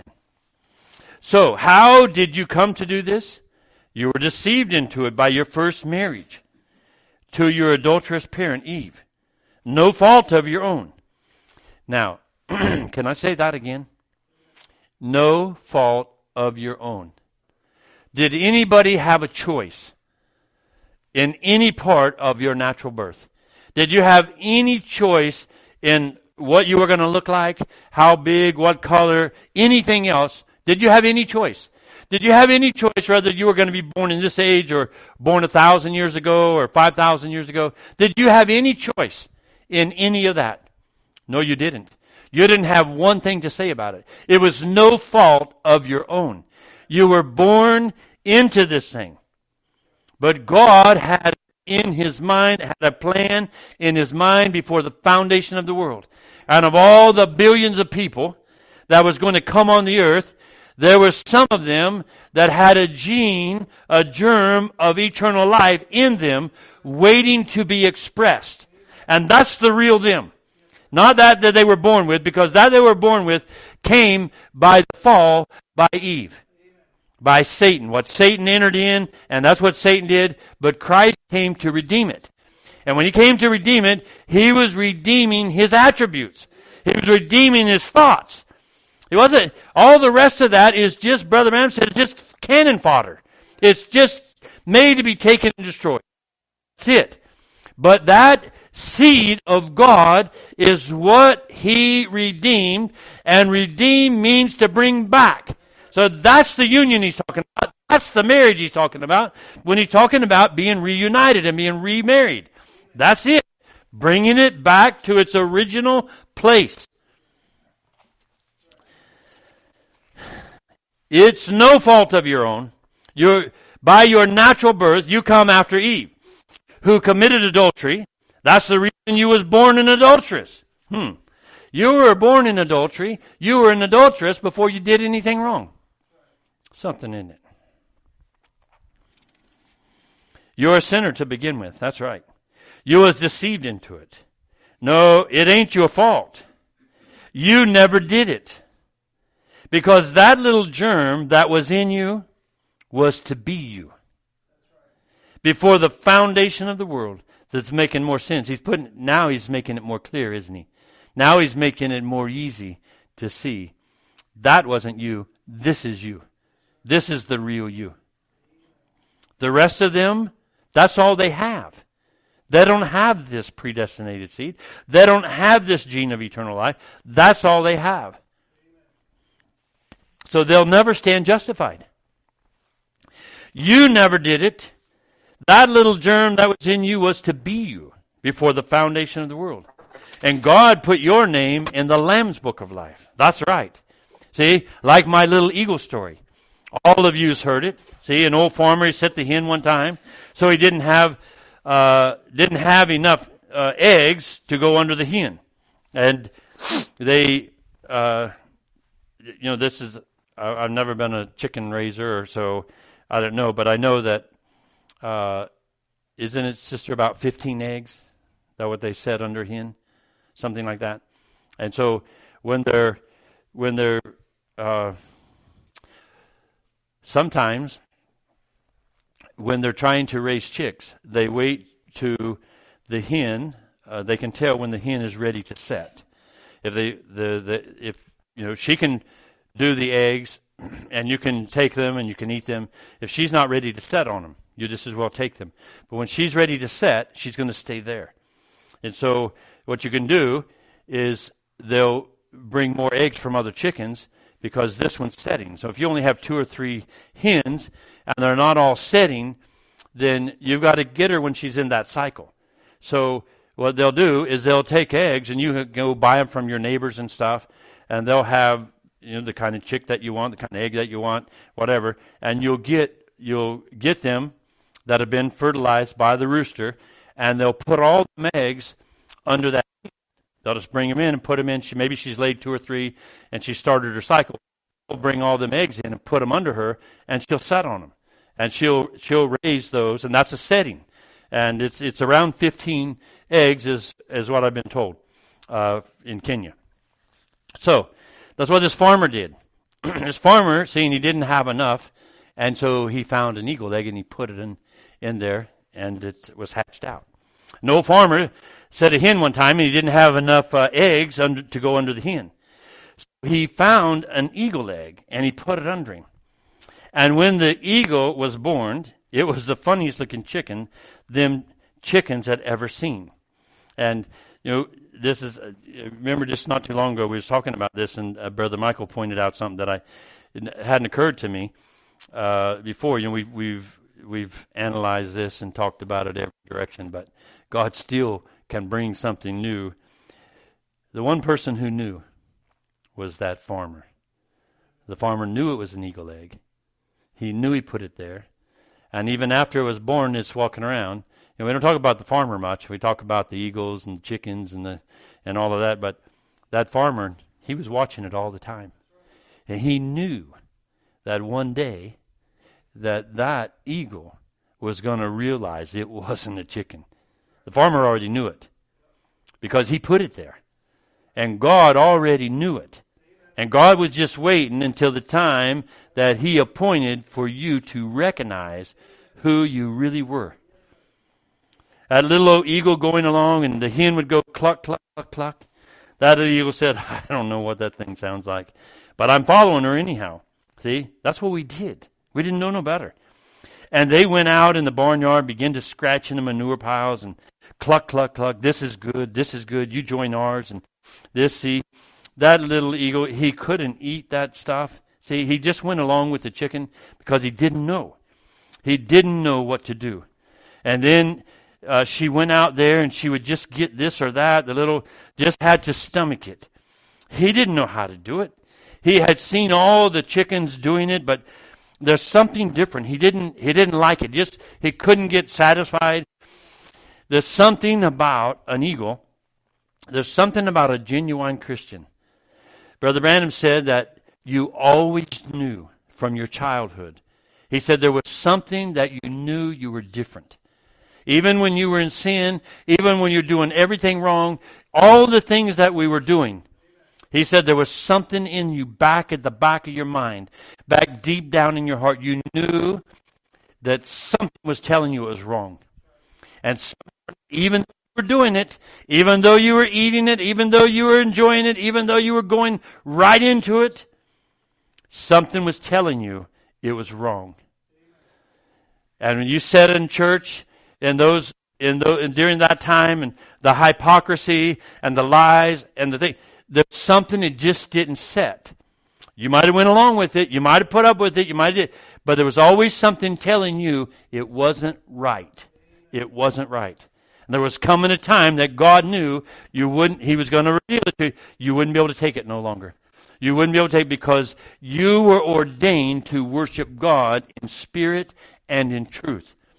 So, how did you come to do this? You were deceived into it by your first marriage to your adulterous parent, Eve. No fault of your own. Now, can I say that again? No fault of your own. Did anybody have a choice in any part of your natural birth? Did you have any choice in what you were going to look like, how big, what color, anything else? Did you have any choice? Did you have any choice whether you were going to be born in this age or born a thousand years ago or five thousand years ago? Did you have any choice in any of that? No, you didn't. You didn't have one thing to say about it. It was no fault of your own. You were born into this thing. But God had in his mind, had a plan in his mind before the foundation of the world. And of all the billions of people that was going to come on the earth, there were some of them that had a gene, a germ of eternal life in them waiting to be expressed. And that's the real them. Not that that they were born with, because that they were born with came by the fall by Eve. By Satan. What Satan entered in, and that's what Satan did, but Christ came to redeem it. And when he came to redeem it, he was redeeming his attributes. He was redeeming his thoughts. It wasn't, all the rest of that is just, Brother Branham said, it's just cannon fodder. It's just made to be taken and destroyed. That's it. But that seed of God is what he redeemed, and redeem means to bring back. So that's the union he's talking about. That's the marriage he's talking about when he's talking about being reunited and being remarried. That's it. Bringing it back to its original place. It's no fault of your own. You're, by your natural birth, you come after Eve, who committed adultery. That's the reason you was born an adulteress. Hmm. You were born in adultery. You were an adulteress before you did anything wrong. Something in it. You're a sinner to begin with. That's right. You was deceived into it. No, it ain't your fault. You never did it. Because that little germ that was in you was to be you. Before the foundation of the world. That's making more sense. He's putting, now he's making it more clear, isn't he? Now he's making it more easy to see. That wasn't you. This is you. This is the real you. The rest of them, that's all they have. They don't have this predestinated seed. They don't have this gene of eternal life. That's all they have. So they'll never stand justified. You never did it. That little germ that was in you was to be you before the foundation of the world. And God put your name in the Lamb's Book of Life. That's right. See, like my little eagle story. All of you's heard it. See, an old farmer, he set the hen one time, so he didn't have uh, didn't have enough uh, eggs to go under the hen. And they, uh, you know, this is, I, I've never been a chicken raiser, or so I don't know, but I know that, uh, isn't it, sister, about fifteen eggs? Is that what they said under hen? Something like that. And so when they're, when they're, uh, sometimes when they're trying to raise chicks, they wait to the hen. Uh, they can tell when the hen is ready to set. If they, the, the, if you know, she can do the eggs, and you can take them and you can eat them. If she's not ready to set on them, you just as well take them. But when she's ready to set, she's going to stay there. And so what you can do is they'll bring more eggs from other chickens because this one's setting. So if you only have two or three hens and they're not all setting, then you've got to get her when she's in that cycle. So what they'll do is they'll take eggs, and you can go buy them from your neighbors and stuff, and they'll have, you know, the kind of chick that you want, the kind of egg that you want, whatever, and you'll get you'll get them that have been fertilized by the rooster, and they'll put all the eggs under that. They'll just bring them in and put them in. She, maybe she's laid two or three, and she started her cycle. They'll bring all them eggs in and put them under her, and she'll set on them, and she'll she'll raise those, and that's a setting, and it's it's around fifteen eggs is is what I've been told uh, in Kenya. So that's what this farmer did. This farmer, seeing he didn't have enough, and so he found an eagle egg and he put it in, in there, and it was hatched out. An old farmer set a hen one time, and he didn't have enough uh, eggs under, to go under the hen. So he found an eagle egg, and he put it under him. And when the eagle was born, it was the funniest looking chicken them chickens had ever seen. And, you know, this is, uh, remember just not too long ago, we was talking about this, and uh, Brother Michael pointed out something that I, it hadn't occurred to me uh, before. You know, we've, we've, we've analyzed this and talked about it every direction, but God still can bring something new. The one person who knew was that farmer. The farmer knew it was an eagle egg. He knew he put it there. And even after it was born, it's walking around. And we don't talk about the farmer much. We talk about the eagles and the chickens and the and all of that. But that farmer, he was watching it all the time. And he knew that one day that that eagle was going to realize it wasn't a chicken. The farmer already knew it because he put it there. And God already knew it. And God was just waiting until the time that he appointed for you to recognize who you really were. That little old eagle going along, and the hen would go cluck, cluck, cluck, cluck. That eagle said, I don't know what that thing sounds like, but I'm following her anyhow. See, that's what we did. We didn't know no better. And they went out in the barnyard, began to scratch in the manure piles, and cluck, cluck, cluck. This is good. This is good. You join ours. And this, see, that little eagle, he couldn't eat that stuff. See, he just went along with the chicken because he didn't know. He didn't know what to do. And then uh, she went out there and she would just get this or that. The little just had to stomach it. He didn't know how to do it. He had seen all the chickens doing it, but there's something different. He didn't, he didn't like it. Just, he couldn't get satisfied. There's something about an eagle. There's something about a genuine Christian. Brother Branham said that you always knew from your childhood. He said there was something that you knew you were different. Even when you were in sin, even when you're doing everything wrong, all the things that we were doing, he said there was something in you back at the back of your mind, back deep down in your heart. You knew that something was telling you it was wrong. And so, even though you were doing it, even though you were eating it, even though you were enjoying it, even though you were going right into it, something was telling you it was wrong. And when you sat in church, in those, in those, and during that time, and the hypocrisy and the lies and the thing, there's something that just didn't set. You might have went along with it, you might have put up with it, you might have, but there was always something telling you it wasn't right. It wasn't right. And there was coming a time that God knew you wouldn't, He was going to reveal it to you. You wouldn't be able to take it no longer. You wouldn't be able to take it because you were ordained to worship God in spirit and in truth.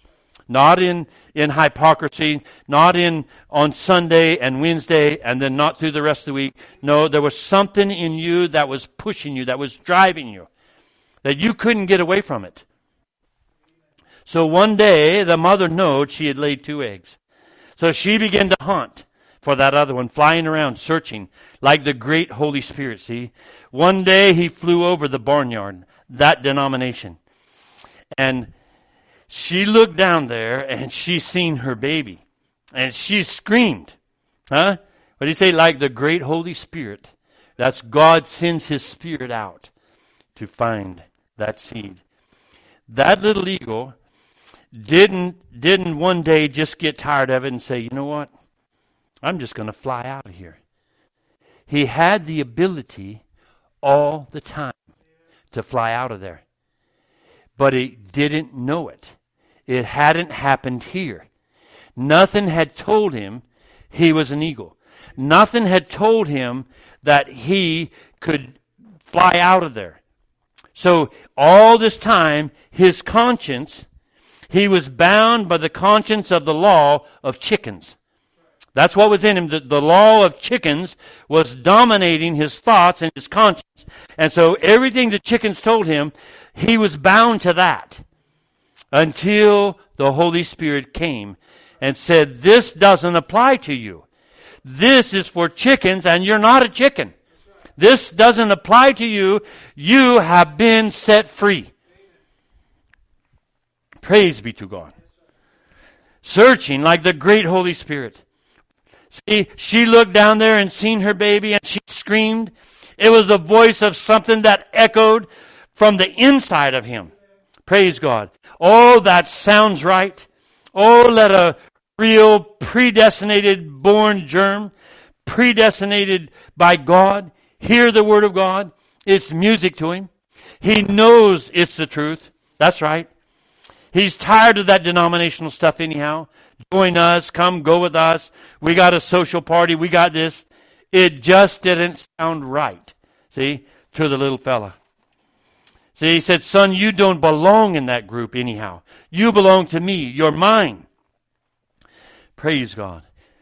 not in, in hypocrisy, not in on Sunday and Wednesday and then not through the rest of the week. No, there was something in you that was pushing you, that was driving you, that you couldn't get away from it. So one day, the mother knowed she had laid two eggs. So she began to hunt for that other one, flying around, searching, like the great Holy Spirit, see. One day, he flew over the barnyard, that denomination. And she looked down there, and she seen her baby. And she screamed. Huh? What do you say? Like the great Holy Spirit. That's God sends His Spirit out to find that seed. That little eagle didn't didn't one day just get tired of it and say, you know what? I'm just going to fly out of here. He had the ability all the time to fly out of there. But he didn't know it. It hadn't happened here. Nothing had told him he was an eagle. Nothing had told him that he could fly out of there. So all this time, his conscience, he was bound by the conscience of the law of chickens. That's what was in him. The, the law of chickens was dominating his thoughts and his conscience. And so everything the chickens told him, he was bound to that until the Holy Spirit came and said, this doesn't apply to you. This is for chickens and you're not a chicken. This doesn't apply to you. You have been set free. Praise be to God. Searching like the great Holy Spirit. See, she looked down there and seen her baby and she screamed. It was the voice of something that echoed from the inside of him. Praise God. Oh, that sounds right. Oh, let a real predestinated born germ, predestinated by God, hear the word of God. It's music to him. He knows it's the truth. That's right. He's tired of that denominational stuff anyhow. Join us, come go with us. We got a social party, we got this. It just didn't sound right, see, to the little fella. See, he said, son, you don't belong in that group anyhow. You belong to me. You're mine. Praise God.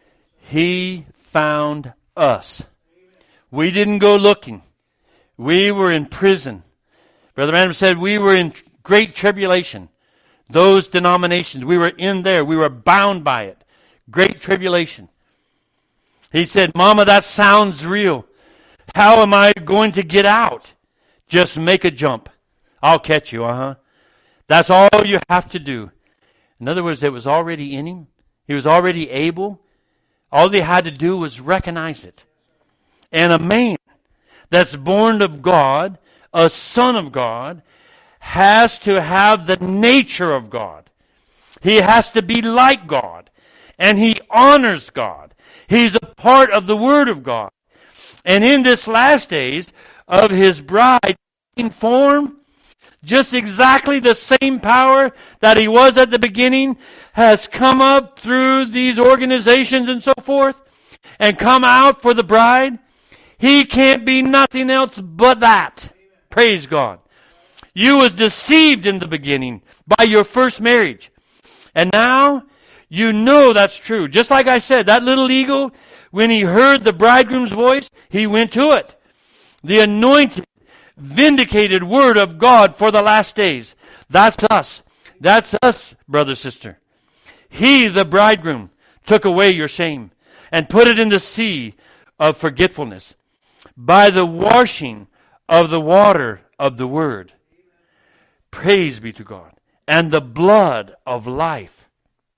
He found us. We didn't go looking. We were in prison. Brother Branham said we were in great tribulation. Those denominations, we were in there. We were bound by it. Great tribulation. He said, Mama, that sounds real. How am I going to get out? Just make a jump. I'll catch you, uh-huh. That's all you have to do. In other words, it was already in him. He was already able. All he had to do was recognize it. And a man that's born of God, a son of God, has to have the nature of God. He has to be like God. And he honors God. He's a part of the Word of God. And in this last days of his bride in form, just exactly the same power that he was at the beginning has come up through these organizations and so forth and come out for the bride. He can't be nothing else but that. Praise God. You was deceived in the beginning by your first marriage. And now you know that's true. Just like I said, that little eagle, when he heard the bridegroom's voice, he went to it. The anointed, vindicated word of God for the last days. That's us. That's us, brother, sister. He, the bridegroom, took away your shame and put it in the sea of forgetfulness by the washing of the water of the word. Praise be to God. And the blood of life.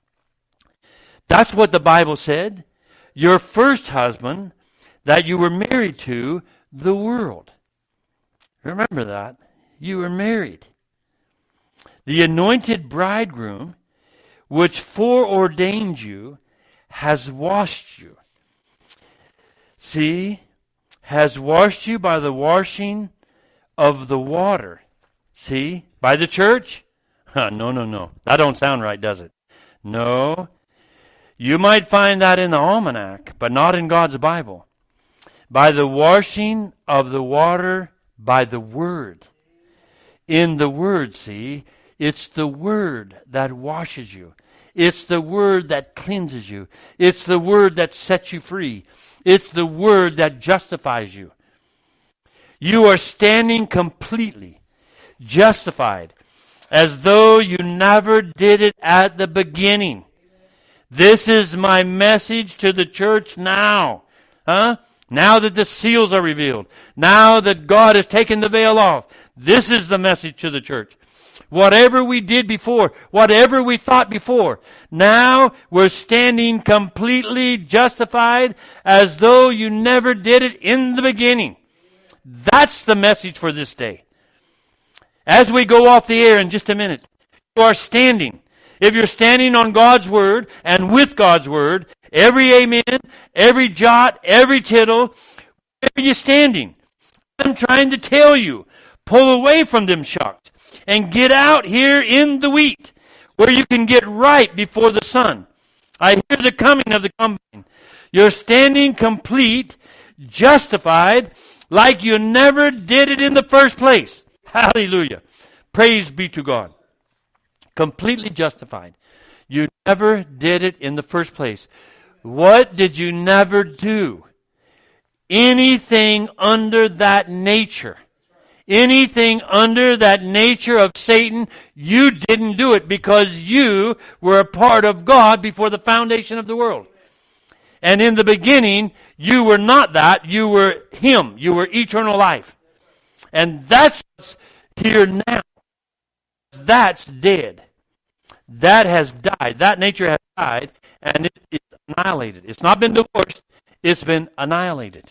That's what the Bible said. Your first husband that you were married to, the world. Remember that. You were married. The anointed bridegroom, which foreordained you, has washed you. See? Has washed you by the washing of the water. See? By the church? Huh, no, no, no. That don't sound right, does it? No. You might find that in the almanac, but not in God's Bible. By the washing of the water by the Word. In the Word, see? It's the Word that washes you. It's the Word that cleanses you. It's the Word that sets you free. It's the Word that justifies you. You are standing completely justified as though you never did it at the beginning. This is my message to the church now. Huh? Now that the seals are revealed. Now that God has taken the veil off. This is the message to the church. Whatever we did before, whatever we thought before, now we're standing completely justified as though you never did it in the beginning. That's the message for this day. As we go off the air in just a minute, you are standing. If you're standing on God's Word and with God's Word, every amen, every jot, every tittle, where are you standing? I'm trying to tell you, pull away from them shucks and get out here in the wheat where you can get right before the sun. I hear the coming of the combine. You're standing complete, justified, like you never did it in the first place. Hallelujah. Praise be to God. Completely justified. You never did it in the first place. What did you never do? Anything under that nature. Anything under that nature of Satan, you didn't do it because you were a part of God before the foundation of the world. And in the beginning, you were not that. You were Him. You were eternal life. And that's what's here now. That's dead. That has died. That nature has died, and it, it's annihilated. It's not been divorced. It's been annihilated.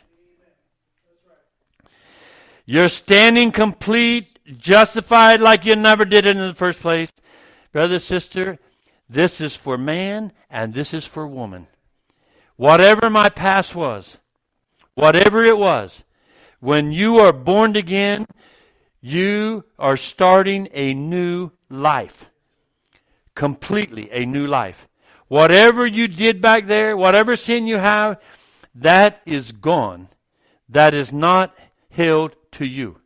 You're standing complete, justified like you never did it in the first place. Brother, sister, this is for man, and this is for woman. Whatever my past was, whatever it was, when you are born again, you are starting a new life. Completely a new life. Whatever you did back there, whatever sin you have, that is gone. That is not held to you.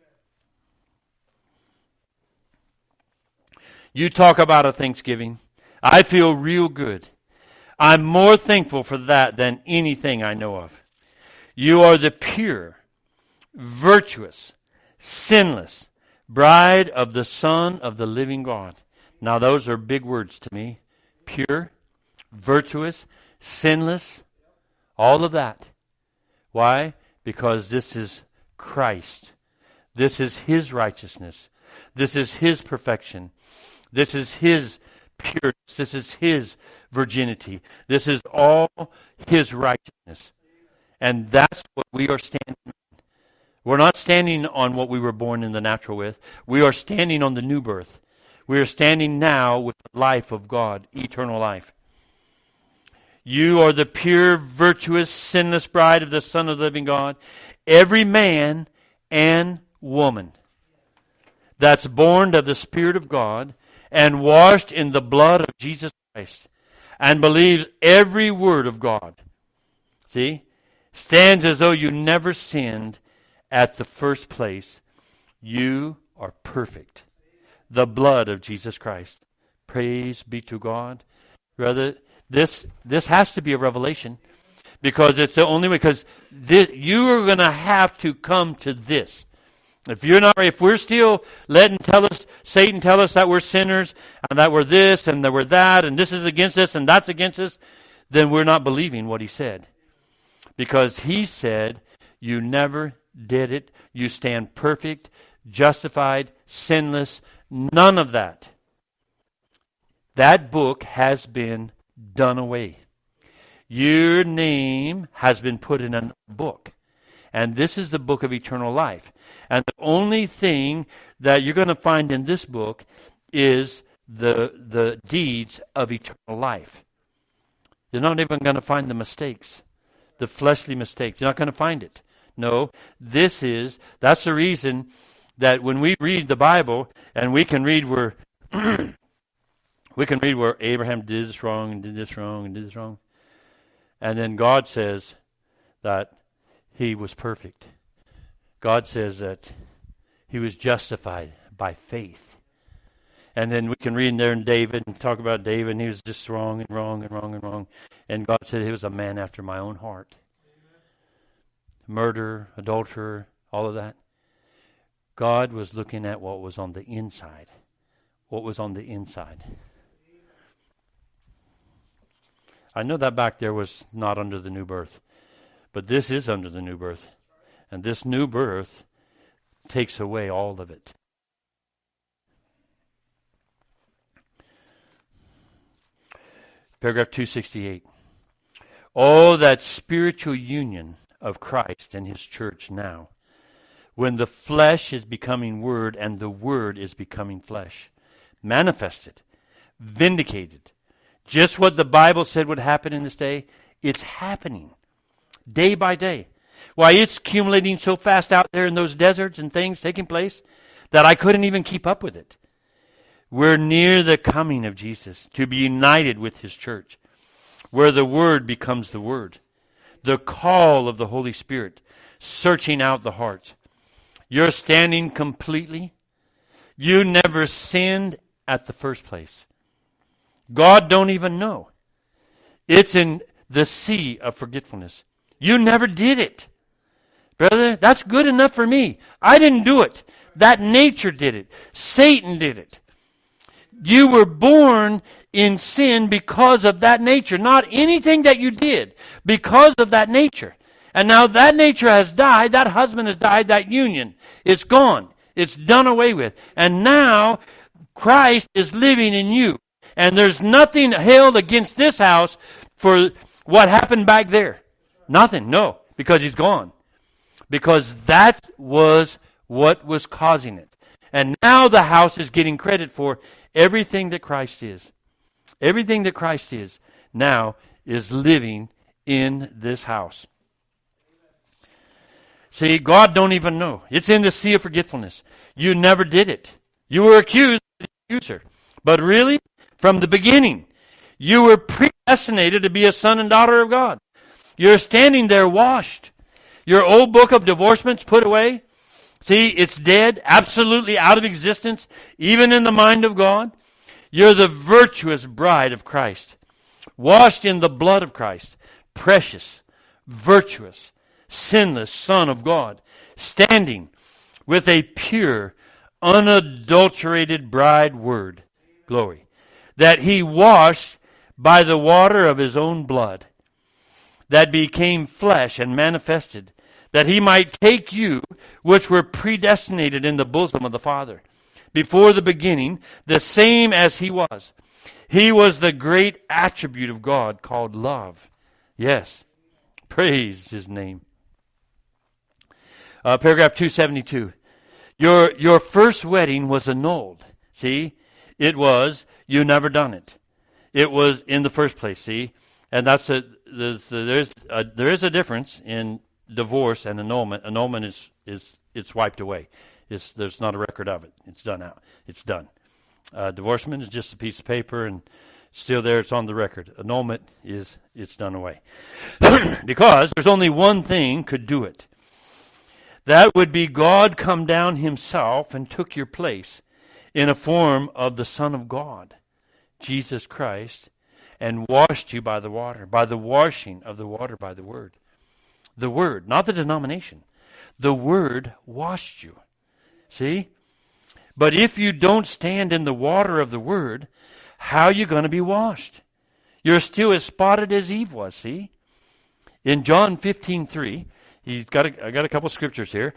You talk about a Thanksgiving. I feel real good. I'm more thankful for that than anything I know of. You are the pure, virtuous, sinless bride of the Son of the living God. Now those are big words to me. Pure, virtuous, sinless, all of that. Why? Because this is Christ. This is His righteousness. This is His perfection. This is His purity. This is His virginity. This is all His righteousness. And that's what we are standing on. We're not standing on what we were born in the natural with. We are standing on the new birth. We are standing now with the life of God, eternal life. You are the pure, virtuous, sinless bride of the Son of the living God. Every man and woman that's born of the Spirit of God and washed in the blood of Jesus Christ and believes every word of God, see, stands as though you never sinned at the first place. You are perfect. The blood of Jesus Christ. Praise be to God. Brother, this this has to be a revelation because it's the only way, because this, you are going to have to come to this. If you're not, if we're still letting tell us, Satan tell us that we're sinners and that we're this and that we're that and this is against us and that's against us, then we're not believing what he said. Because he said, you never did it. You stand perfect, justified, sinless, none of that. That book has been done away. Your name has been put in a book. And this is the book of eternal life. And the only thing that you're going to find in this book is the, the deeds of eternal life. You're not even going to find the mistakes, the fleshly mistakes. You're not going to find it. No, this is, that's the reason that when we read the Bible, and we can read where, we can read where Abraham did this wrong, and did this wrong, and did this wrong. And then God says that he was perfect. God says that he was justified by faith. And then we can read in there in David and talk about David, and he was just wrong and wrong and wrong and wrong. And God said he was a man after my own heart. Murder, adulterer, all of that. God was looking at what was on the inside. What was on the inside. I know that back there was not under the new birth. But this is under the new birth. And this new birth takes away all of it. Paragraph two sixty-eight. Oh, that spiritual union of Christ and his church now, when the flesh is becoming word and the word is becoming flesh. Manifested, vindicated. Just what the Bible said would happen in this day, it's happening day by day. Why, it's accumulating so fast out there in those deserts and things taking place that I couldn't even keep up with it. We're near the coming of Jesus to be united with his church, where the word becomes the word. The call of the Holy Spirit, searching out the heart. You're standing completely. You never sinned at the first place. God don't even know. It's in the sea of forgetfulness. You never did it. Brother, that's good enough for me. I didn't do it. That nature did it. Satan did it. You were born in sin because of that nature. Not anything that you did. Because of that nature. And now that nature has died. That husband has died. That union is gone. It's done away with. And now Christ is living in you. And there's nothing held against this house for what happened back there. Nothing. No. Because he's gone. Because that was what was causing it. And now the house is getting credit for everything that Christ is. Everything that Christ is now is living in this house. See, God don't even know. It's in the sea of forgetfulness. You never did it. You were accused of the accuser. But really, from the beginning, you were predestinated to be a son and daughter of God. You're standing there washed. Your old book of divorcements put away. See, it's dead, absolutely out of existence, even in the mind of God. You're the virtuous bride of Christ, washed in the blood of Christ, precious, virtuous, sinless Son of God, standing with a pure, unadulterated bride word, glory, that he washed by the water of his own blood, that became flesh and manifested, that he might take you, which were predestinated in the bosom of the Father, before the beginning, the same as he was. He was the great attribute of God called love. Yes. Praise his name. Uh, paragraph two seventy-two. Your, your first wedding was annulled. See? It was, you never done it. It was in the first place, see? And that's a, there's, there's a, there is a difference in divorce and annulment. Annulment is, is it's wiped away. It's, there's not a record of it. It's done out. It's done. Uh, divorcement is just a piece of paper and still there. It's on the record. Annulment is it's done away. Because there's only one thing could do it. That would be God come down himself and took your place in a form of the Son of God, Jesus Christ, and washed you by the water, by the washing of the water by the Word. The Word, not the denomination. The Word washed you. See? But if you don't stand in the water of the Word, how are you going to be washed? You're still as spotted as Eve was, see? In John fifteen three, he's got a, I got a couple scriptures here.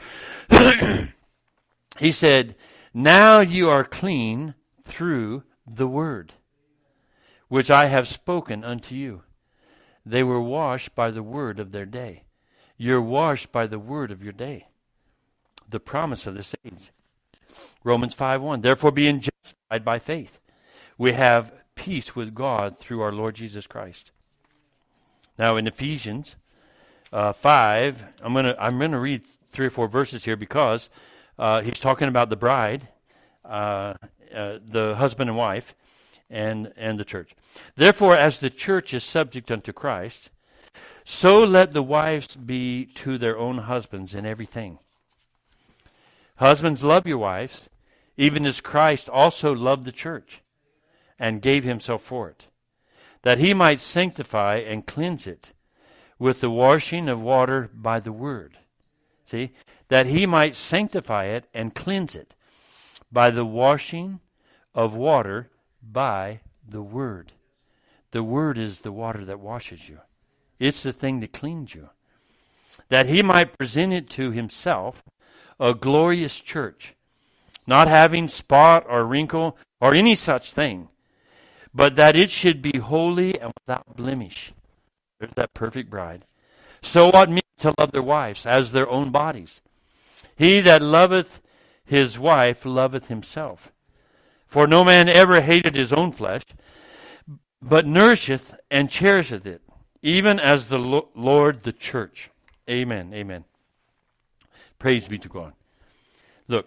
He said, now you are clean through the Word, which I have spoken unto you. They were washed by the word of their day. You're washed by the word of your day. The promise of this age. Romans five one. Therefore, being justified by faith, we have peace with God through our Lord Jesus Christ. Now, in Ephesians uh, five, I'm gonna I'm gonna read three or four verses here because uh, he's talking about the bride, uh, uh, the husband and wife, and and the church. Therefore, as the church is subject unto Christ, so let the wives be to their own husbands in everything. Husbands, love your wives, even as Christ also loved the church and gave himself for it, that he might sanctify and cleanse it with the washing of water by the word. See? That he might sanctify it and cleanse it by the washing of water by the word. The word is the water that washes you. It's the thing that cleans you. That he might present it to himself a glorious church, not having spot or wrinkle or any such thing, but that it should be holy and without blemish. There's that perfect bride. So ought men to love their wives as their own bodies. He that loveth his wife loveth himself. For no man ever hated his own flesh, but nourisheth and cherisheth it, even as the Lord the church. Amen, amen. Praise be to God. Look,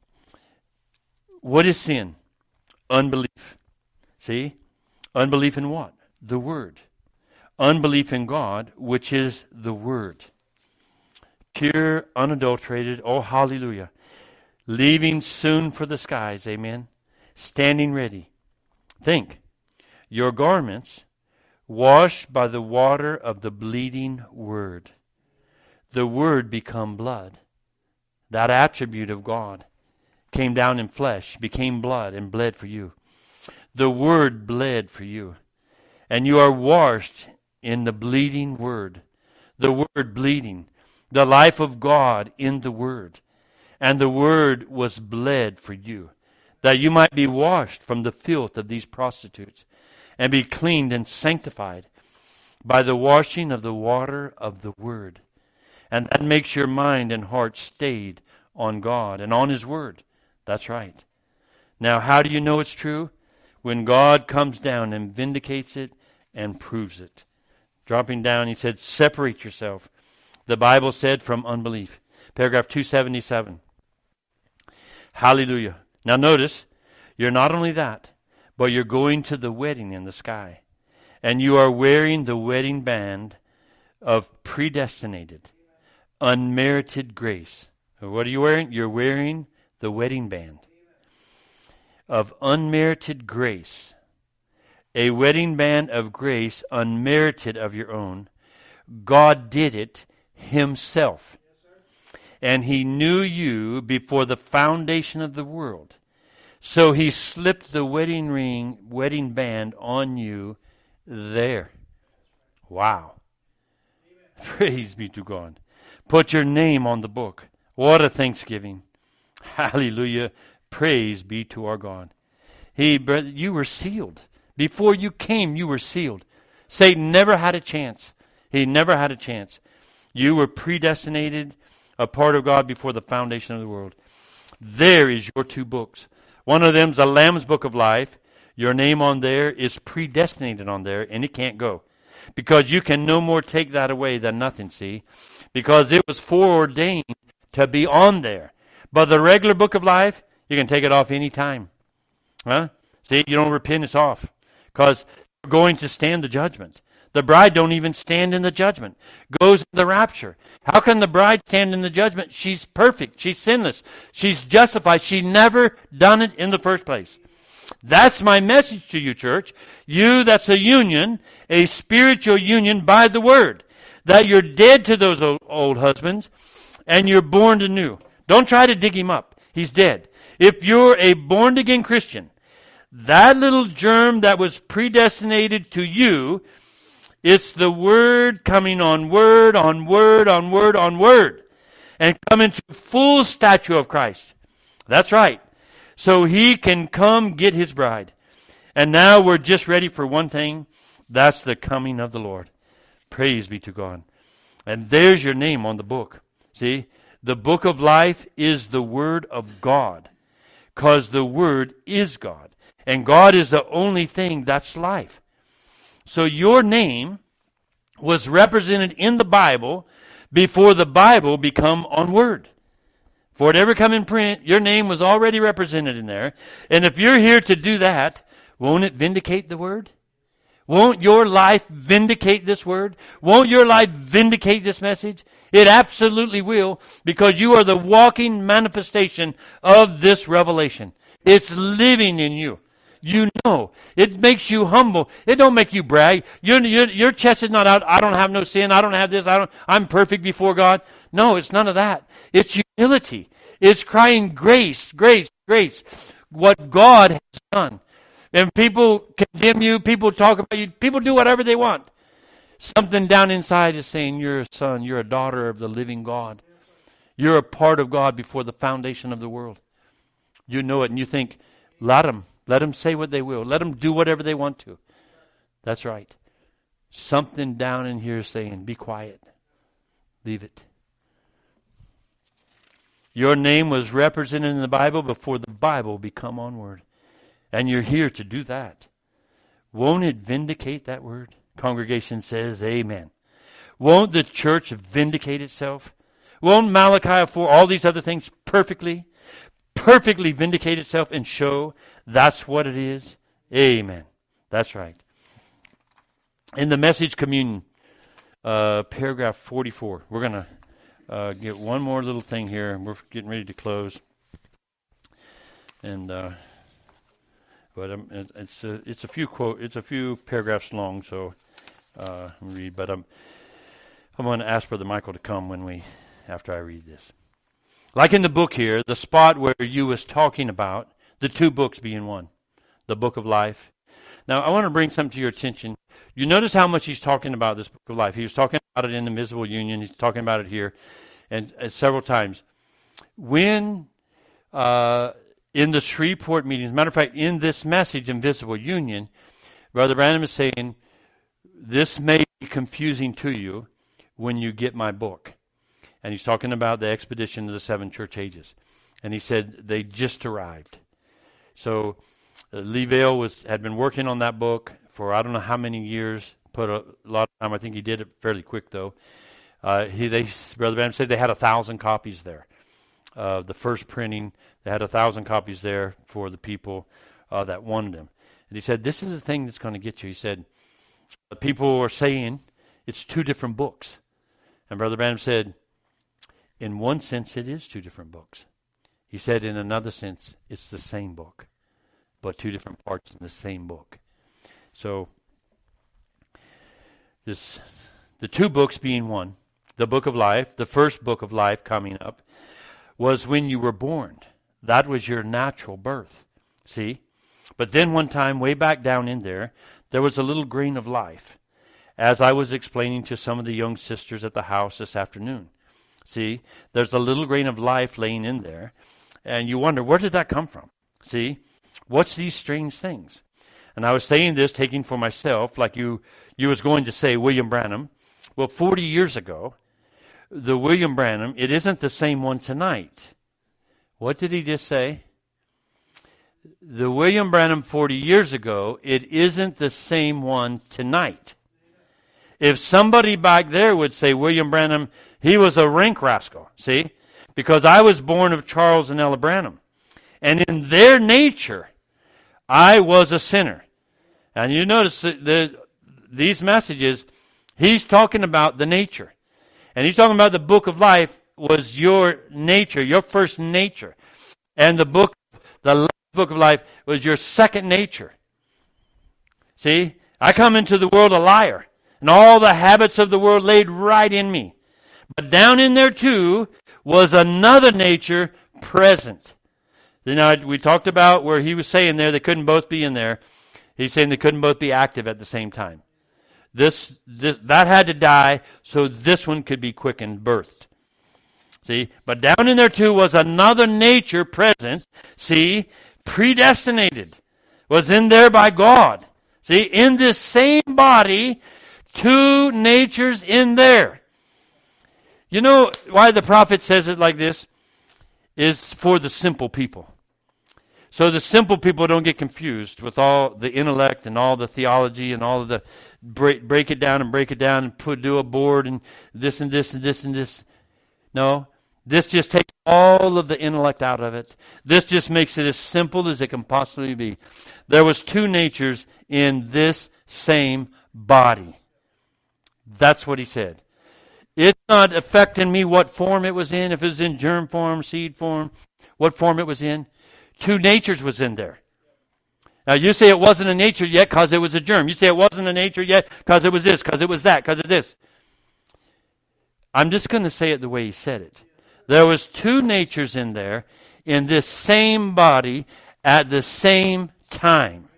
what is sin? Unbelief. See? Unbelief in what? The Word. Unbelief in God, which is the Word. Pure, unadulterated, oh hallelujah. Leaving soon for the skies, amen. Standing ready. Think, your garments washed by the water of the bleeding Word. The Word become blood. That attribute of God came down in flesh, became blood, and bled for you. The Word bled for you. And you are washed in the bleeding Word. The Word bleeding. The life of God in the Word. And the Word was bled for you, that you might be washed from the filth of these prostitutes, and be cleaned and sanctified by the washing of the water of the Word. And that makes your mind and heart stayed on God and on His Word. That's right. Now, how do you know it's true? When God comes down and vindicates it and proves it. Dropping down, he said, separate yourself. The Bible said, from unbelief. Paragraph two seventy-seven. Hallelujah. Now notice, you're not only that, but you're going to the wedding in the sky. And you are wearing the wedding band of predestinated, unmerited grace. What are you wearing? You're wearing the wedding band of unmerited grace. A wedding band of grace unmerited of your own. God did it Himself. And He knew you before the foundation of the world. So He slipped the wedding ring, wedding band on you there. Wow. Praise be to God. Put your name on the book. What a thanksgiving. Hallelujah. Praise be to our God. He, you were sealed. Before you came, you were sealed. Satan never had a chance. He never had a chance. You were predestinated, a part of God before the foundation of the world. There is your two books. One of them's the Lamb's Book of Life. Your name on there is predestinated on there, and it can't go. Because you can no more take that away than nothing, see? Because it was foreordained to be on there. But the regular Book of Life, you can take it off any time. Huh? See, you don't repent, it's off. Because you're going to stand the judgment. The bride don't even stand in the judgment. Goes in the rapture. How can the bride stand in the judgment? She's perfect. She's sinless. She's justified. She never done it in the first place. That's my message to you, church. You, that's a union, a spiritual union by the Word. That you're dead to those old, old husbands and you're born anew. Don't try to dig him up. He's dead. If you're a born-again Christian, that little germ that was predestinated to you, it's the Word coming on Word, on Word, on Word, on Word. And coming to full stature of Christ. That's right. So He can come get His bride. And now we're just ready for one thing. That's the coming of the Lord. Praise be to God. And there's your name on the book. See? The book of life is the Word of God. Because the Word is God. And God is the only thing that's life. So your name was represented in the Bible before the Bible become on Word. For it ever come in print, your name was already represented in there. And if you're here to do that, won't it vindicate the Word? Won't your life vindicate this word? Won't your life vindicate this message? It absolutely will, because you are the walking manifestation of this revelation. It's living in you. You know. It makes you humble. It don't make you brag. Your, your, your chest is not out, I don't have no sin, I don't have this, I don't, I'm perfect before God. No, it's none of that. It's humility. It's crying grace, grace, grace. What God has done. And people condemn you, people talk about you, people do whatever they want. Something down inside is saying, you're a son, you're a daughter of the living God. You're a part of God before the foundation of the world. You know it, and you think, let them, let them say what they will. Let them do whatever they want to. That's right. Something down in here is saying, be quiet. Leave it. Your name was represented in the Bible before the Bible become on word. And you're here to do that. Won't it vindicate that word? Congregation says amen. Won't the church vindicate itself? Won't Malachi four, all these other things perfectly, perfectly vindicate itself and show that's what it is? Amen. That's right. In the Message Communion, uh, paragraph forty-four, we're going to uh, get one more little thing here, and we're getting ready to close. And... Uh, But um, it's a, it's a few quote it's a few paragraphs long, so uh, read. But um, I'm going to ask Brother Michael to come when we after I read this. Like in the book here, the spot where you was talking about the two books being one, the book of life. Now I want to bring something to your attention. You notice how much he's talking about this book of life. He was talking about it in the Visible Union. He's talking about it here, and uh, several times. When uh, In the Shreveport meeting, as a matter of fact, in this message, Invisible Union, Brother Branham is saying, this may be confusing to you when you get my book. And he's talking about the expedition of the seven church ages. And he said they just arrived. So uh, Lee Vale was, had been working on that book for I don't know how many years, put a lot of time. I think he did it fairly quick, though. Uh, he, they, Brother Branham said they had a thousand copies there. Uh, the first printing, they had a thousand copies there for the people uh, that wanted them. And he said, this is the thing that's going to get you. He said, the people are saying it's two different books. And Brother Branham said, in one sense, it is two different books. He said, in another sense, it's the same book, but two different parts in the same book. So, this, the two books being one, the book of life, the first book of life coming up, was when you were born. That was your natural birth. See? But then one time, way back down in there, there was a little grain of life. As I was explaining to some of the young sisters at the house this afternoon. See? There's a little grain of life laying in there. And you wonder, where did that come from? See? What's these strange things? And I was saying this, taking for myself, like you, you was going to say, William Branham. Well, forty years ago, the William Branham, it isn't the same one tonight. What did he just say? The William Branham forty years ago, it isn't the same one tonight. If somebody back there would say, William Branham, he was a rank rascal, see? Because I was born of Charles and Ella Branham. And in their nature, I was a sinner. And you notice that the, these messages, he's talking about the nature. And he's talking about the book of life was your nature, your first nature. And the book, the last book of life was your second nature. See? I come into the world a liar. And all the habits of the world laid right in me. But down in there too was another nature present. You know, we talked about where he was saying there they couldn't both be in there. He's saying they couldn't both be active at the same time. This, this, that had to die so this one could be quickened, birthed. See? But down in there too was another nature present. See? Predestinated. Was in there by God. See? In this same body, two natures in there. You know why the prophet says it like this? Is for the simple people. So the simple people don't get confused with all the intellect and all the theology and all of the break, break it down and break it down and put do a board and this and this and this and this. No, this just takes all of the intellect out of it. This just makes it as simple as it can possibly be. There was two natures in this same body. That's what he said. It's not affecting me what form it was in, if it was in germ form, seed form, what form it was in. Two natures was in there. Now you say it wasn't a nature yet because it was a germ. You say it wasn't a nature yet because it was this, because it was that, because of this. I'm just going to say it the way he said it. There was two natures in there in this same body at the same time.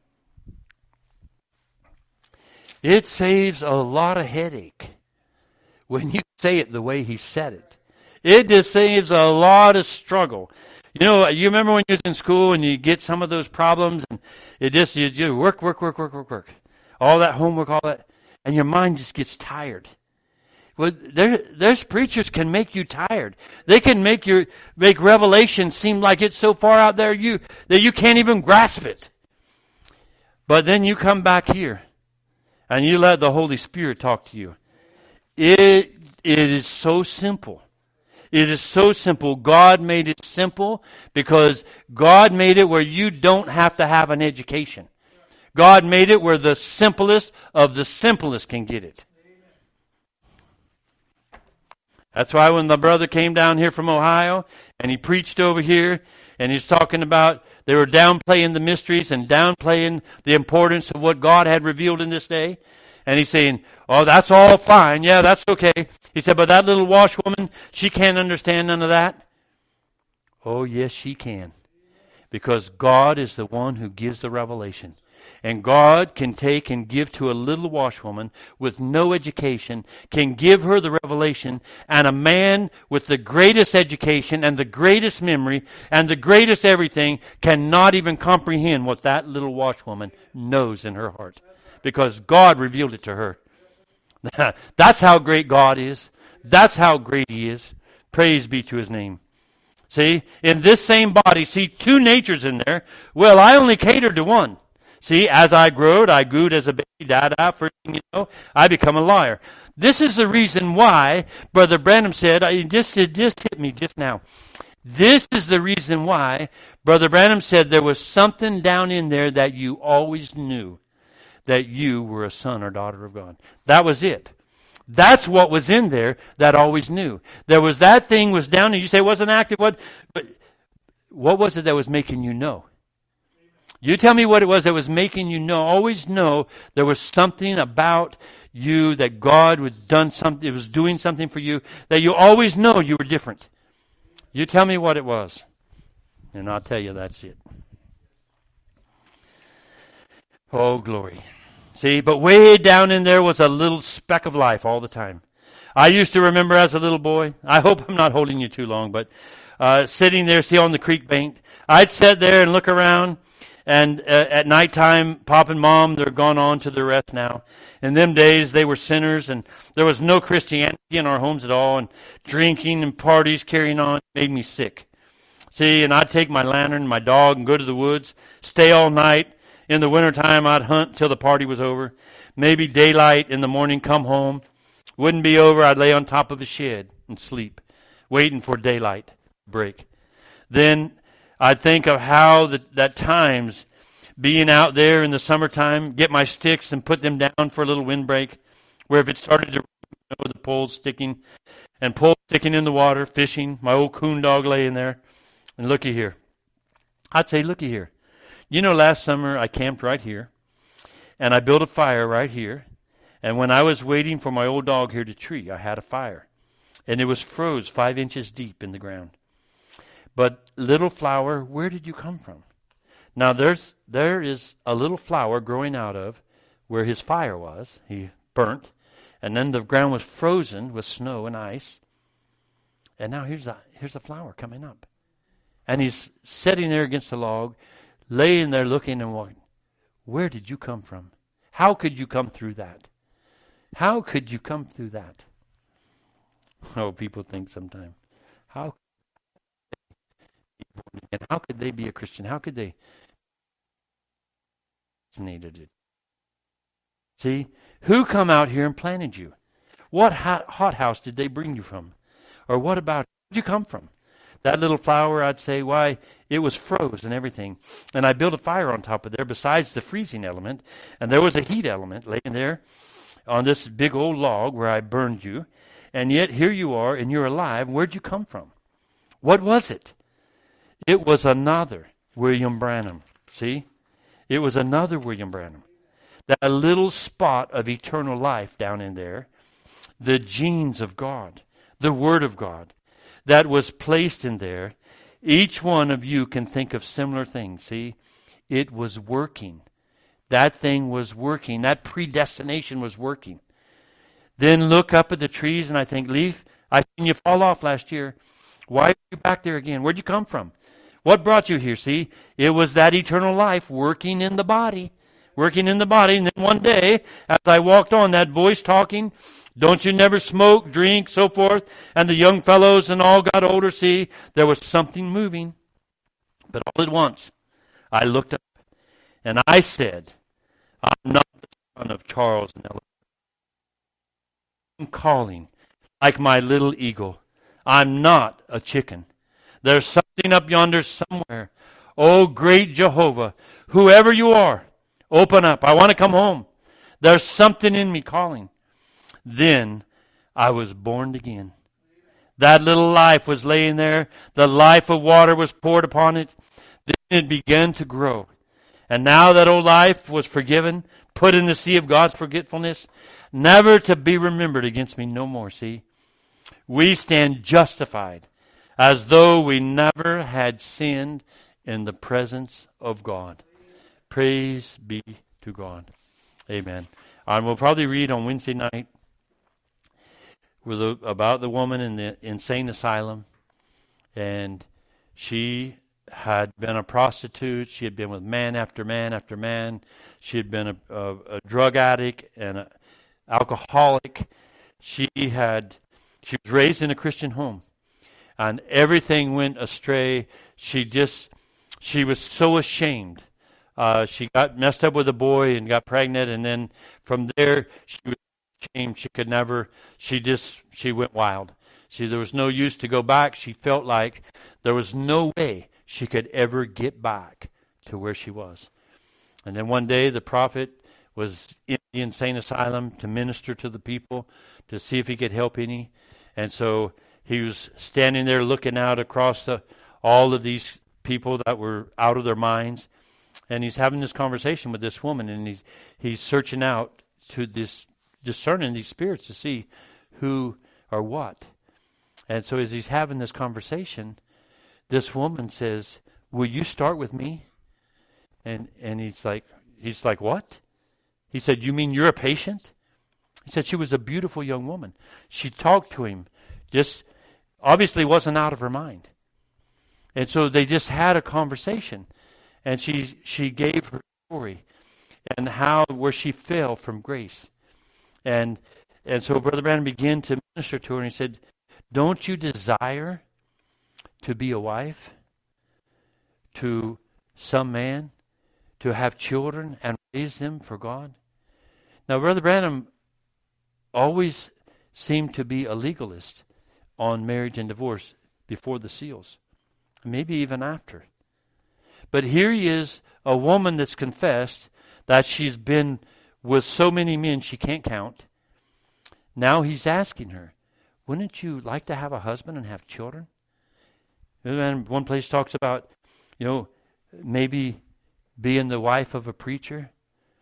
It saves a lot of headache when you say it the way he said it. It just saves a lot of struggle. You know, you remember when you was in school and you get some of those problems and it just, you, you work, work, work, work, work, work. All that homework, all that, and your mind just gets tired. Well, there, there's preachers can make you tired. They can make your, make Revelation seem like it's so far out there you, that you can't even grasp it. But then you come back here and you let the Holy Spirit talk to you. It, it is so simple. It is so simple. God made it simple because God made it where you don't have to have an education. God made it where the simplest of the simplest can get it. That's why when the brother came down here from Ohio and he preached over here and he's talking about they were downplaying the mysteries and downplaying the importance of what God had revealed in this day. And he's saying, oh, that's all fine. Yeah, that's okay. He said, but that little washwoman, she can't understand none of that. Oh, yes, she can. Because God is the one who gives the revelation. And God can take and give to a little washwoman with no education, can give her the revelation, and a man with the greatest education and the greatest memory and the greatest everything cannot even comprehend what that little washwoman knows in her heart. Because God revealed it to her. That's how great God is. That's how great He is. Praise be to His name. See, in this same body, see two natures in there. Well, I only catered to one. See, as I growed, I grew as a baby, da-da, first thing you know, I become a liar. This is the reason why Brother Branham said, I just, it just hit me just now. This is the reason why Brother Branham said there was something down in there that you always knew. That you were a son or daughter of God. That was it. That's what was in there that always knew. There was that thing was down and you say it wasn't active. What, but what was it that was making you know? You tell me what it was that was making you know. Always know there was something about you that God was done something. It was doing something for you that you always know you were different. You tell me what it was, and I'll tell you that's it. Oh, glory. See, but way down in there was a little speck of life all the time. I used to remember as a little boy, I hope I'm not holding you too long, but uh, sitting there, see, on the creek bank, I'd sit there and look around, and uh, at nighttime, Pop and Mom, they're gone on to their rest now. In them days, they were sinners, and there was no Christianity in our homes at all, and drinking and parties carrying on made me sick. See, and I'd take my lantern and my dog and go to the woods, stay all night. In the wintertime, I'd hunt till the party was over. Maybe daylight in the morning, come home. Wouldn't be over, I'd lay on top of a shed and sleep, waiting for daylight break. Then I'd think of how the, that times being out there in the summertime, get my sticks and put them down for a little windbreak, where if it started to, you know, the poles sticking, and poles sticking in the water, fishing, my old coon dog laying there, and looky here. I'd say, looky here. You know, last summer I camped right here, and I built a fire right here, and when I was waiting for my old dog here to tree, I had a fire, and it was froze five inches deep in the ground. But little flower, where did you come from? Now there's there is a little flower growing out of where his fire was. He burnt, and then the ground was frozen with snow and ice, and now here's a here's a flower coming up, and he's sitting there against the log, laying there looking and walking. Where did you come from? How could you come through that? How could you come through that? Oh, people think sometimes, how and how could they be a Christian? How could they? Needed it. See, who come out here and planted you? What hot, hot house did they bring you from? Or what about, where did you come from? That little flower, I'd say, why, it was froze and everything. And I built a fire on top of there besides the freezing element. And there was a heat element laying there on this big old log where I burned you. And yet here you are and you're alive. Where'd you come from? What was it? It was another William Branham. See? It was another William Branham. That little spot of eternal life down in there. The genes of God. The Word of God. That was placed in there. Each one of you can think of similar things. See? It was working. That thing was working. That predestination was working. Then look up at the trees and I think, Leaf, I seen you fall off last year. Why are you back there again? Where'd you come from? What brought you here? See? It was that eternal life working in the body. Working in the body. And then one day, as I walked on, that voice talking, don't you never smoke, drink, so forth. And the young fellows and all got older. See, there was something moving. But all at once, I looked up and I said, I'm not the son of Charles and Ella. I'm calling like my little eagle. I'm not a chicken. There's something up yonder somewhere. Oh, great Jehovah, whoever you are, open up. I want to come home. There's something in me calling. Then I was born again. That little life was laying there. The life of water was poured upon it. Then it began to grow. And now that old life was forgiven, put in the sea of God's forgetfulness, never to be remembered against me no more, see? We stand justified as though we never had sinned in the presence of God. Praise be to God. Amen. And we'll probably read on Wednesday night with a, about the woman in the insane asylum. And she had been a prostitute. She had been with man after man after man. She had been a, a, a drug addict and an alcoholic. She had, she was raised in a Christian home, and everything went astray. She just, she was so ashamed. Uh, she got messed up with a boy and got pregnant, and then from there she was ashamed. She could never. She just, she went wild. She, there was no use to go back. She felt like there was no way she could ever get back to where she was. And then one day the prophet was in the insane asylum to minister to the people, to see if he could help any. And so he was standing there looking out across the, all of these people that were out of their minds. And he's having this conversation with this woman, and he's, he's searching out to this, discerning these spirits to see who or what. And so as he's having this conversation, this woman says, will you start with me? And and he's like, he's like, what? He said, you mean you're a patient? He said she was a beautiful young woman. She talked to him, just obviously wasn't out of her mind. And so they just had a conversation. And she she gave her story and how, where she fell from grace. And and so Brother Branham began to minister to her, and he said, don't you desire to be a wife to some man, to have children and raise them for God? Now, Brother Branham always seemed to be a legalist on marriage and divorce before the seals, maybe even after. But here he is, a woman that's confessed that she's been with so many men she can't count. Now he's asking her, wouldn't you like to have a husband and have children? And one place talks about, you know, maybe being the wife of a preacher.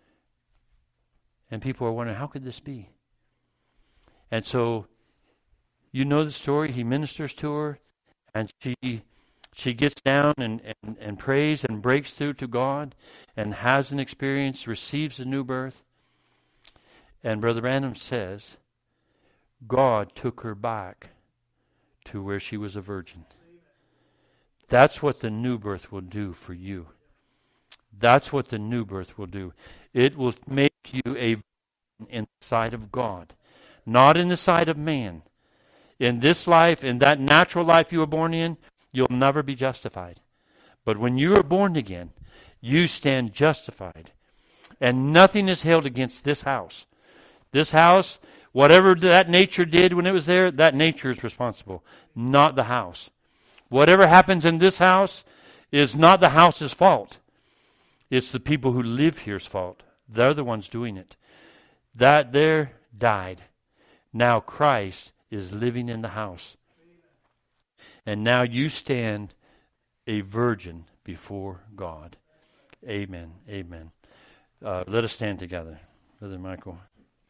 And people are wondering, how could this be? And so, you know the story. He ministers to her, and she she gets down and, and, and prays and breaks through to God and has an experience, receives a new birth. And Brother Branham says, God took her back to where she was a virgin. That's what the new birth will do for you. That's what the new birth will do. It will make you a virgin in the sight of God, not in the sight of man. In this life, in that natural life you were born in, you'll never be justified. But when you are born again, you stand justified. And nothing is held against this house. This house, whatever that nature did when it was there, that nature is responsible, not the house. Whatever happens in this house is not the house's fault. It's the people who live here's fault. They're the ones doing it. That there died. Now Christ is living in the house. And now you stand a virgin before God. Amen. Amen. Uh, let us stand together. Brother Michael.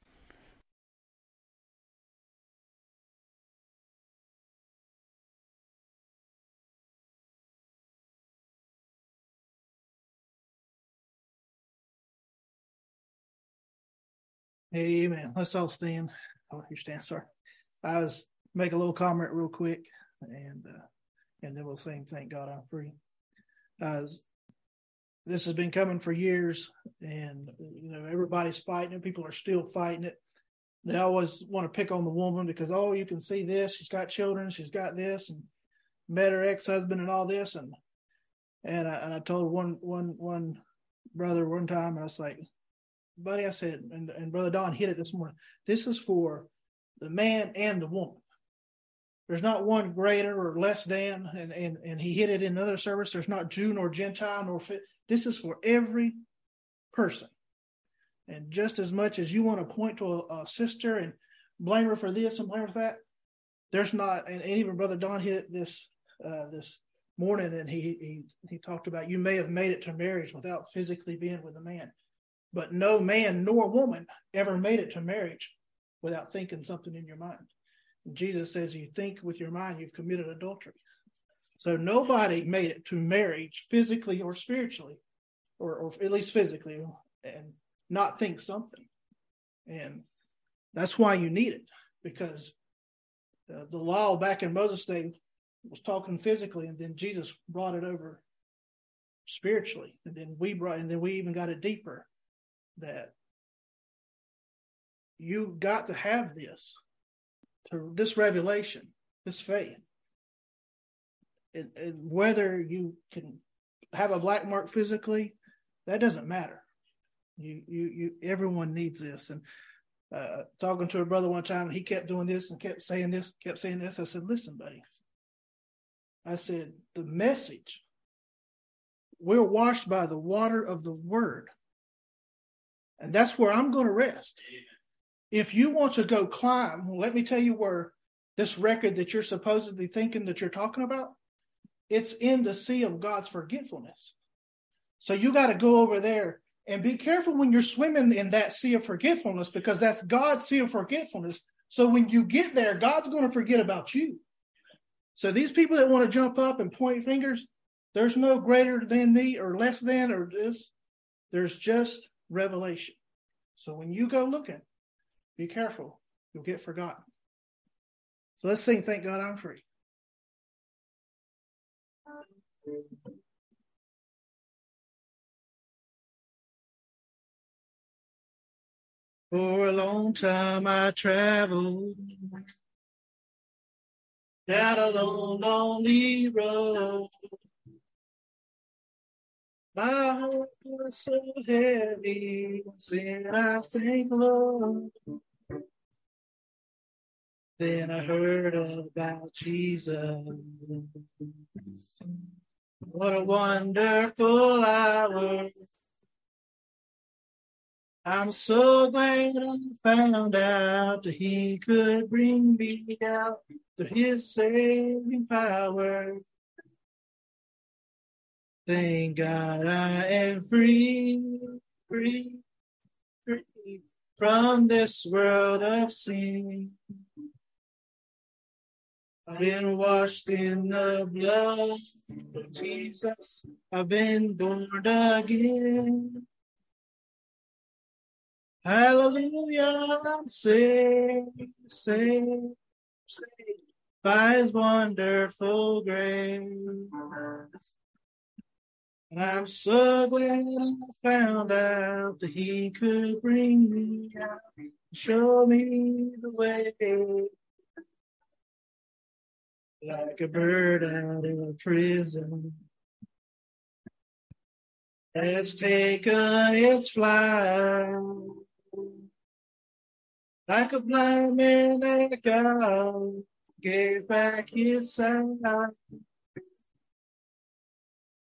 Amen. Let's all stand. Oh, you stand, sorry. I was make a little comment real quick, and uh, and then we'll sing "Thank God I'm Free." Uh, this has been coming for years, and you know everybody's fighting it. People are still fighting it. They always want to pick on the woman because oh, you can see this. She's got children. She's got this, and met her ex-husband and all this, and and I, and I told one one one brother one time, and I was like, buddy, I said, and, and Brother Don hit it this morning, this is for the man and the woman. There's not one greater or less than, and, and, and he hit it in another service. There's not Jew nor Gentile nor fit. This is for every person. And just as much as you want to point to a, a sister and blame her for this and blame her for that, there's not, and, and even Brother Don hit it this uh, this morning, and he, he he talked about you may have made it to marriage without physically being with a man. But no man nor woman ever made it to marriage without thinking something in your mind. And Jesus says, you think with your mind, you've committed adultery. So nobody made it to marriage physically or spiritually, or, or at least physically, and not think something. And that's why you need it, because uh, the law back in Moses' day was talking physically, and then Jesus brought it over spiritually. And then we brought, and then we even got it deeper. That you got to have this, to this revelation, this faith. And, and whether you can have a black mark physically, that doesn't matter. You, you, you. Everyone needs this. And uh, talking to a brother one time, he kept doing this and kept saying this, kept saying this. I said, listen, buddy. I said, the message, we're washed by the water of the word. And that's where I'm going to rest. If you want to go climb, let me tell you where this record that you're supposedly thinking that you're talking about, it's in the sea of God's forgetfulness. So you got to go over there and be careful when you're swimming in that sea of forgetfulness, because that's God's sea of forgetfulness. So when you get there, God's going to forget about you. So these people that want to jump up and point fingers, there's no greater than me or less than or this. There's just revelation. So when you go looking, be careful. You'll get forgotten. So let's sing "Thank God I'm Free." For a long time I traveled down a long, lonely road. My heart was so heavy, sin I sank low. Then I heard about Jesus. What a wonderful hour. I'm so glad I found out that he could bring me out to his saving power. Thank God I am free, free, free from this world of sin. I've been washed in the blood of Jesus. I've been born again. Hallelujah, I'm saved, saved, saved by his wonderful grace. And I'm so glad I found out that he could bring me out and show me the way. Like a bird out of prison, it's taken its flight. Like a blind man that God gave back his sight.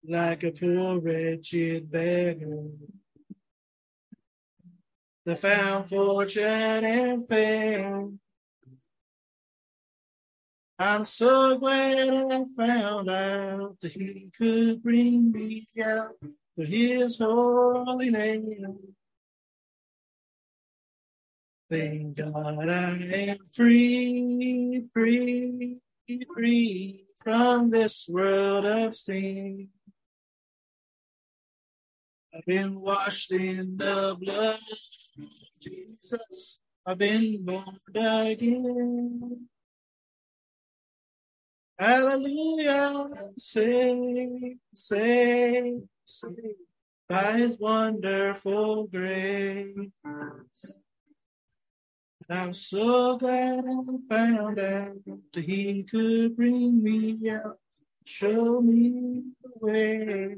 like a poor wretched beggar, that found fortune and fame. I'm so glad I found out that he could bring me out for his holy name. Thank God I am free, free, free from this world of sin. I've been washed in the blood of Jesus. I've been born again. Hallelujah, sing, sing, sing, by his wonderful grace. I'm so glad I found out that he could bring me out, show me the way.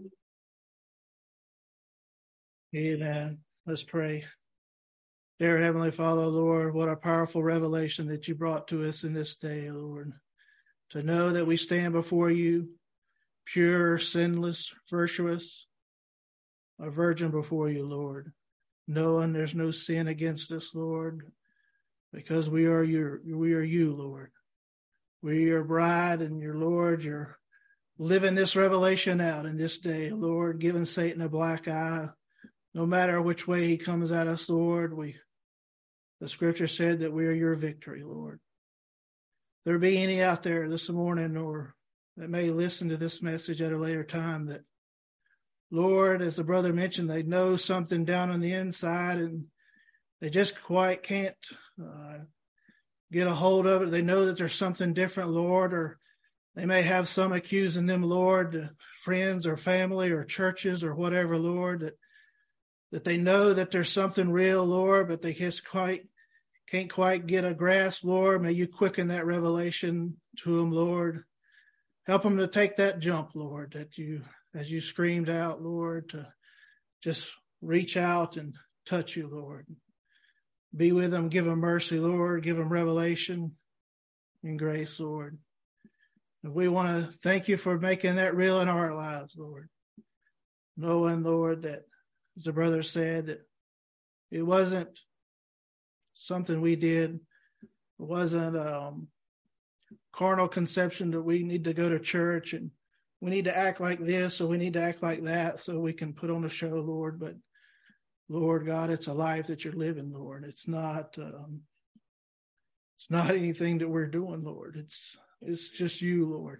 Amen. Let's pray. Dear Heavenly Father, Lord, what a powerful revelation that you brought to us in this day, Lord. To know that we stand before you, pure, sinless, virtuous, a virgin before you, Lord. Knowing there's no sin against us, Lord, because we are your, we are you, Lord. We're your bride and your Lord. You're living this revelation out in this day, Lord, giving Satan a black eye. No matter which way he comes at us, Lord, we, the scripture said that we are your victory, Lord. There be any out there this morning or that may listen to this message at a later time that, Lord, as the brother mentioned, they know something down on the inside and they just quite can't uh, get a hold of it. They know that there's something different, Lord, or they may have some accusing them, Lord, friends or family or churches or whatever, Lord, that that they know that there's something real, Lord, but they just quite can't quite get a grasp, Lord. May you quicken that revelation to them, Lord. Help them to take that jump, Lord, that you, as you screamed out, Lord, to just reach out and touch you, Lord. Be with them, give them mercy, Lord, give them revelation and grace, Lord. And we want to thank you for making that real in our lives, Lord. Knowing, Lord, that, as the brother said, that it wasn't something we did. It wasn't um, carnal conception that we need to go to church and we need to act like this or we need to act like that so we can put on a show, Lord. But, Lord God, it's a life that you're living, Lord. It's not um, it's not anything that we're doing, Lord. It's it's just you, Lord.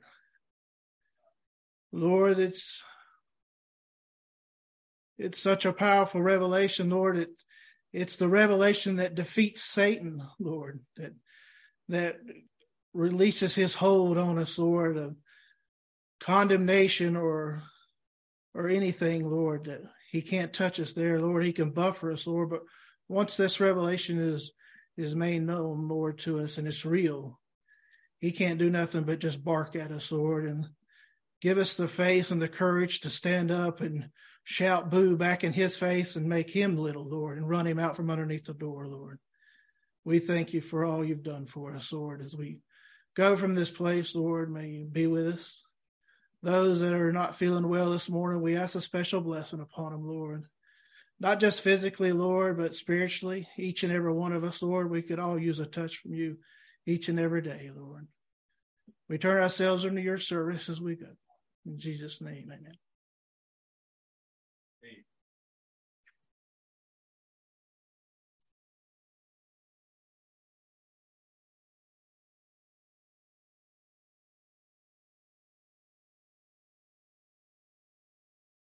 Lord, it's it's such a powerful revelation, Lord. It it's the revelation that defeats Satan, Lord, that that releases his hold on us, Lord, of condemnation or or anything, Lord, that he can't touch us there, Lord. He can buffer us, Lord. But once this revelation is is made known, Lord, to us and it's real, he can't do nothing but just bark at us, Lord, and give us the faith and the courage to stand up and shout boo back in his face and make him little, Lord, and run him out from underneath the door, Lord. We thank you for all you've done for us, Lord. As we go from this place, Lord, may you be with us. Those that are not feeling well this morning, we ask a special blessing upon them, Lord. Not just physically, Lord, but spiritually. Each and every one of us, Lord, we could all use a touch from you each and every day, Lord. We turn ourselves into your service as we go. In Jesus' name, amen.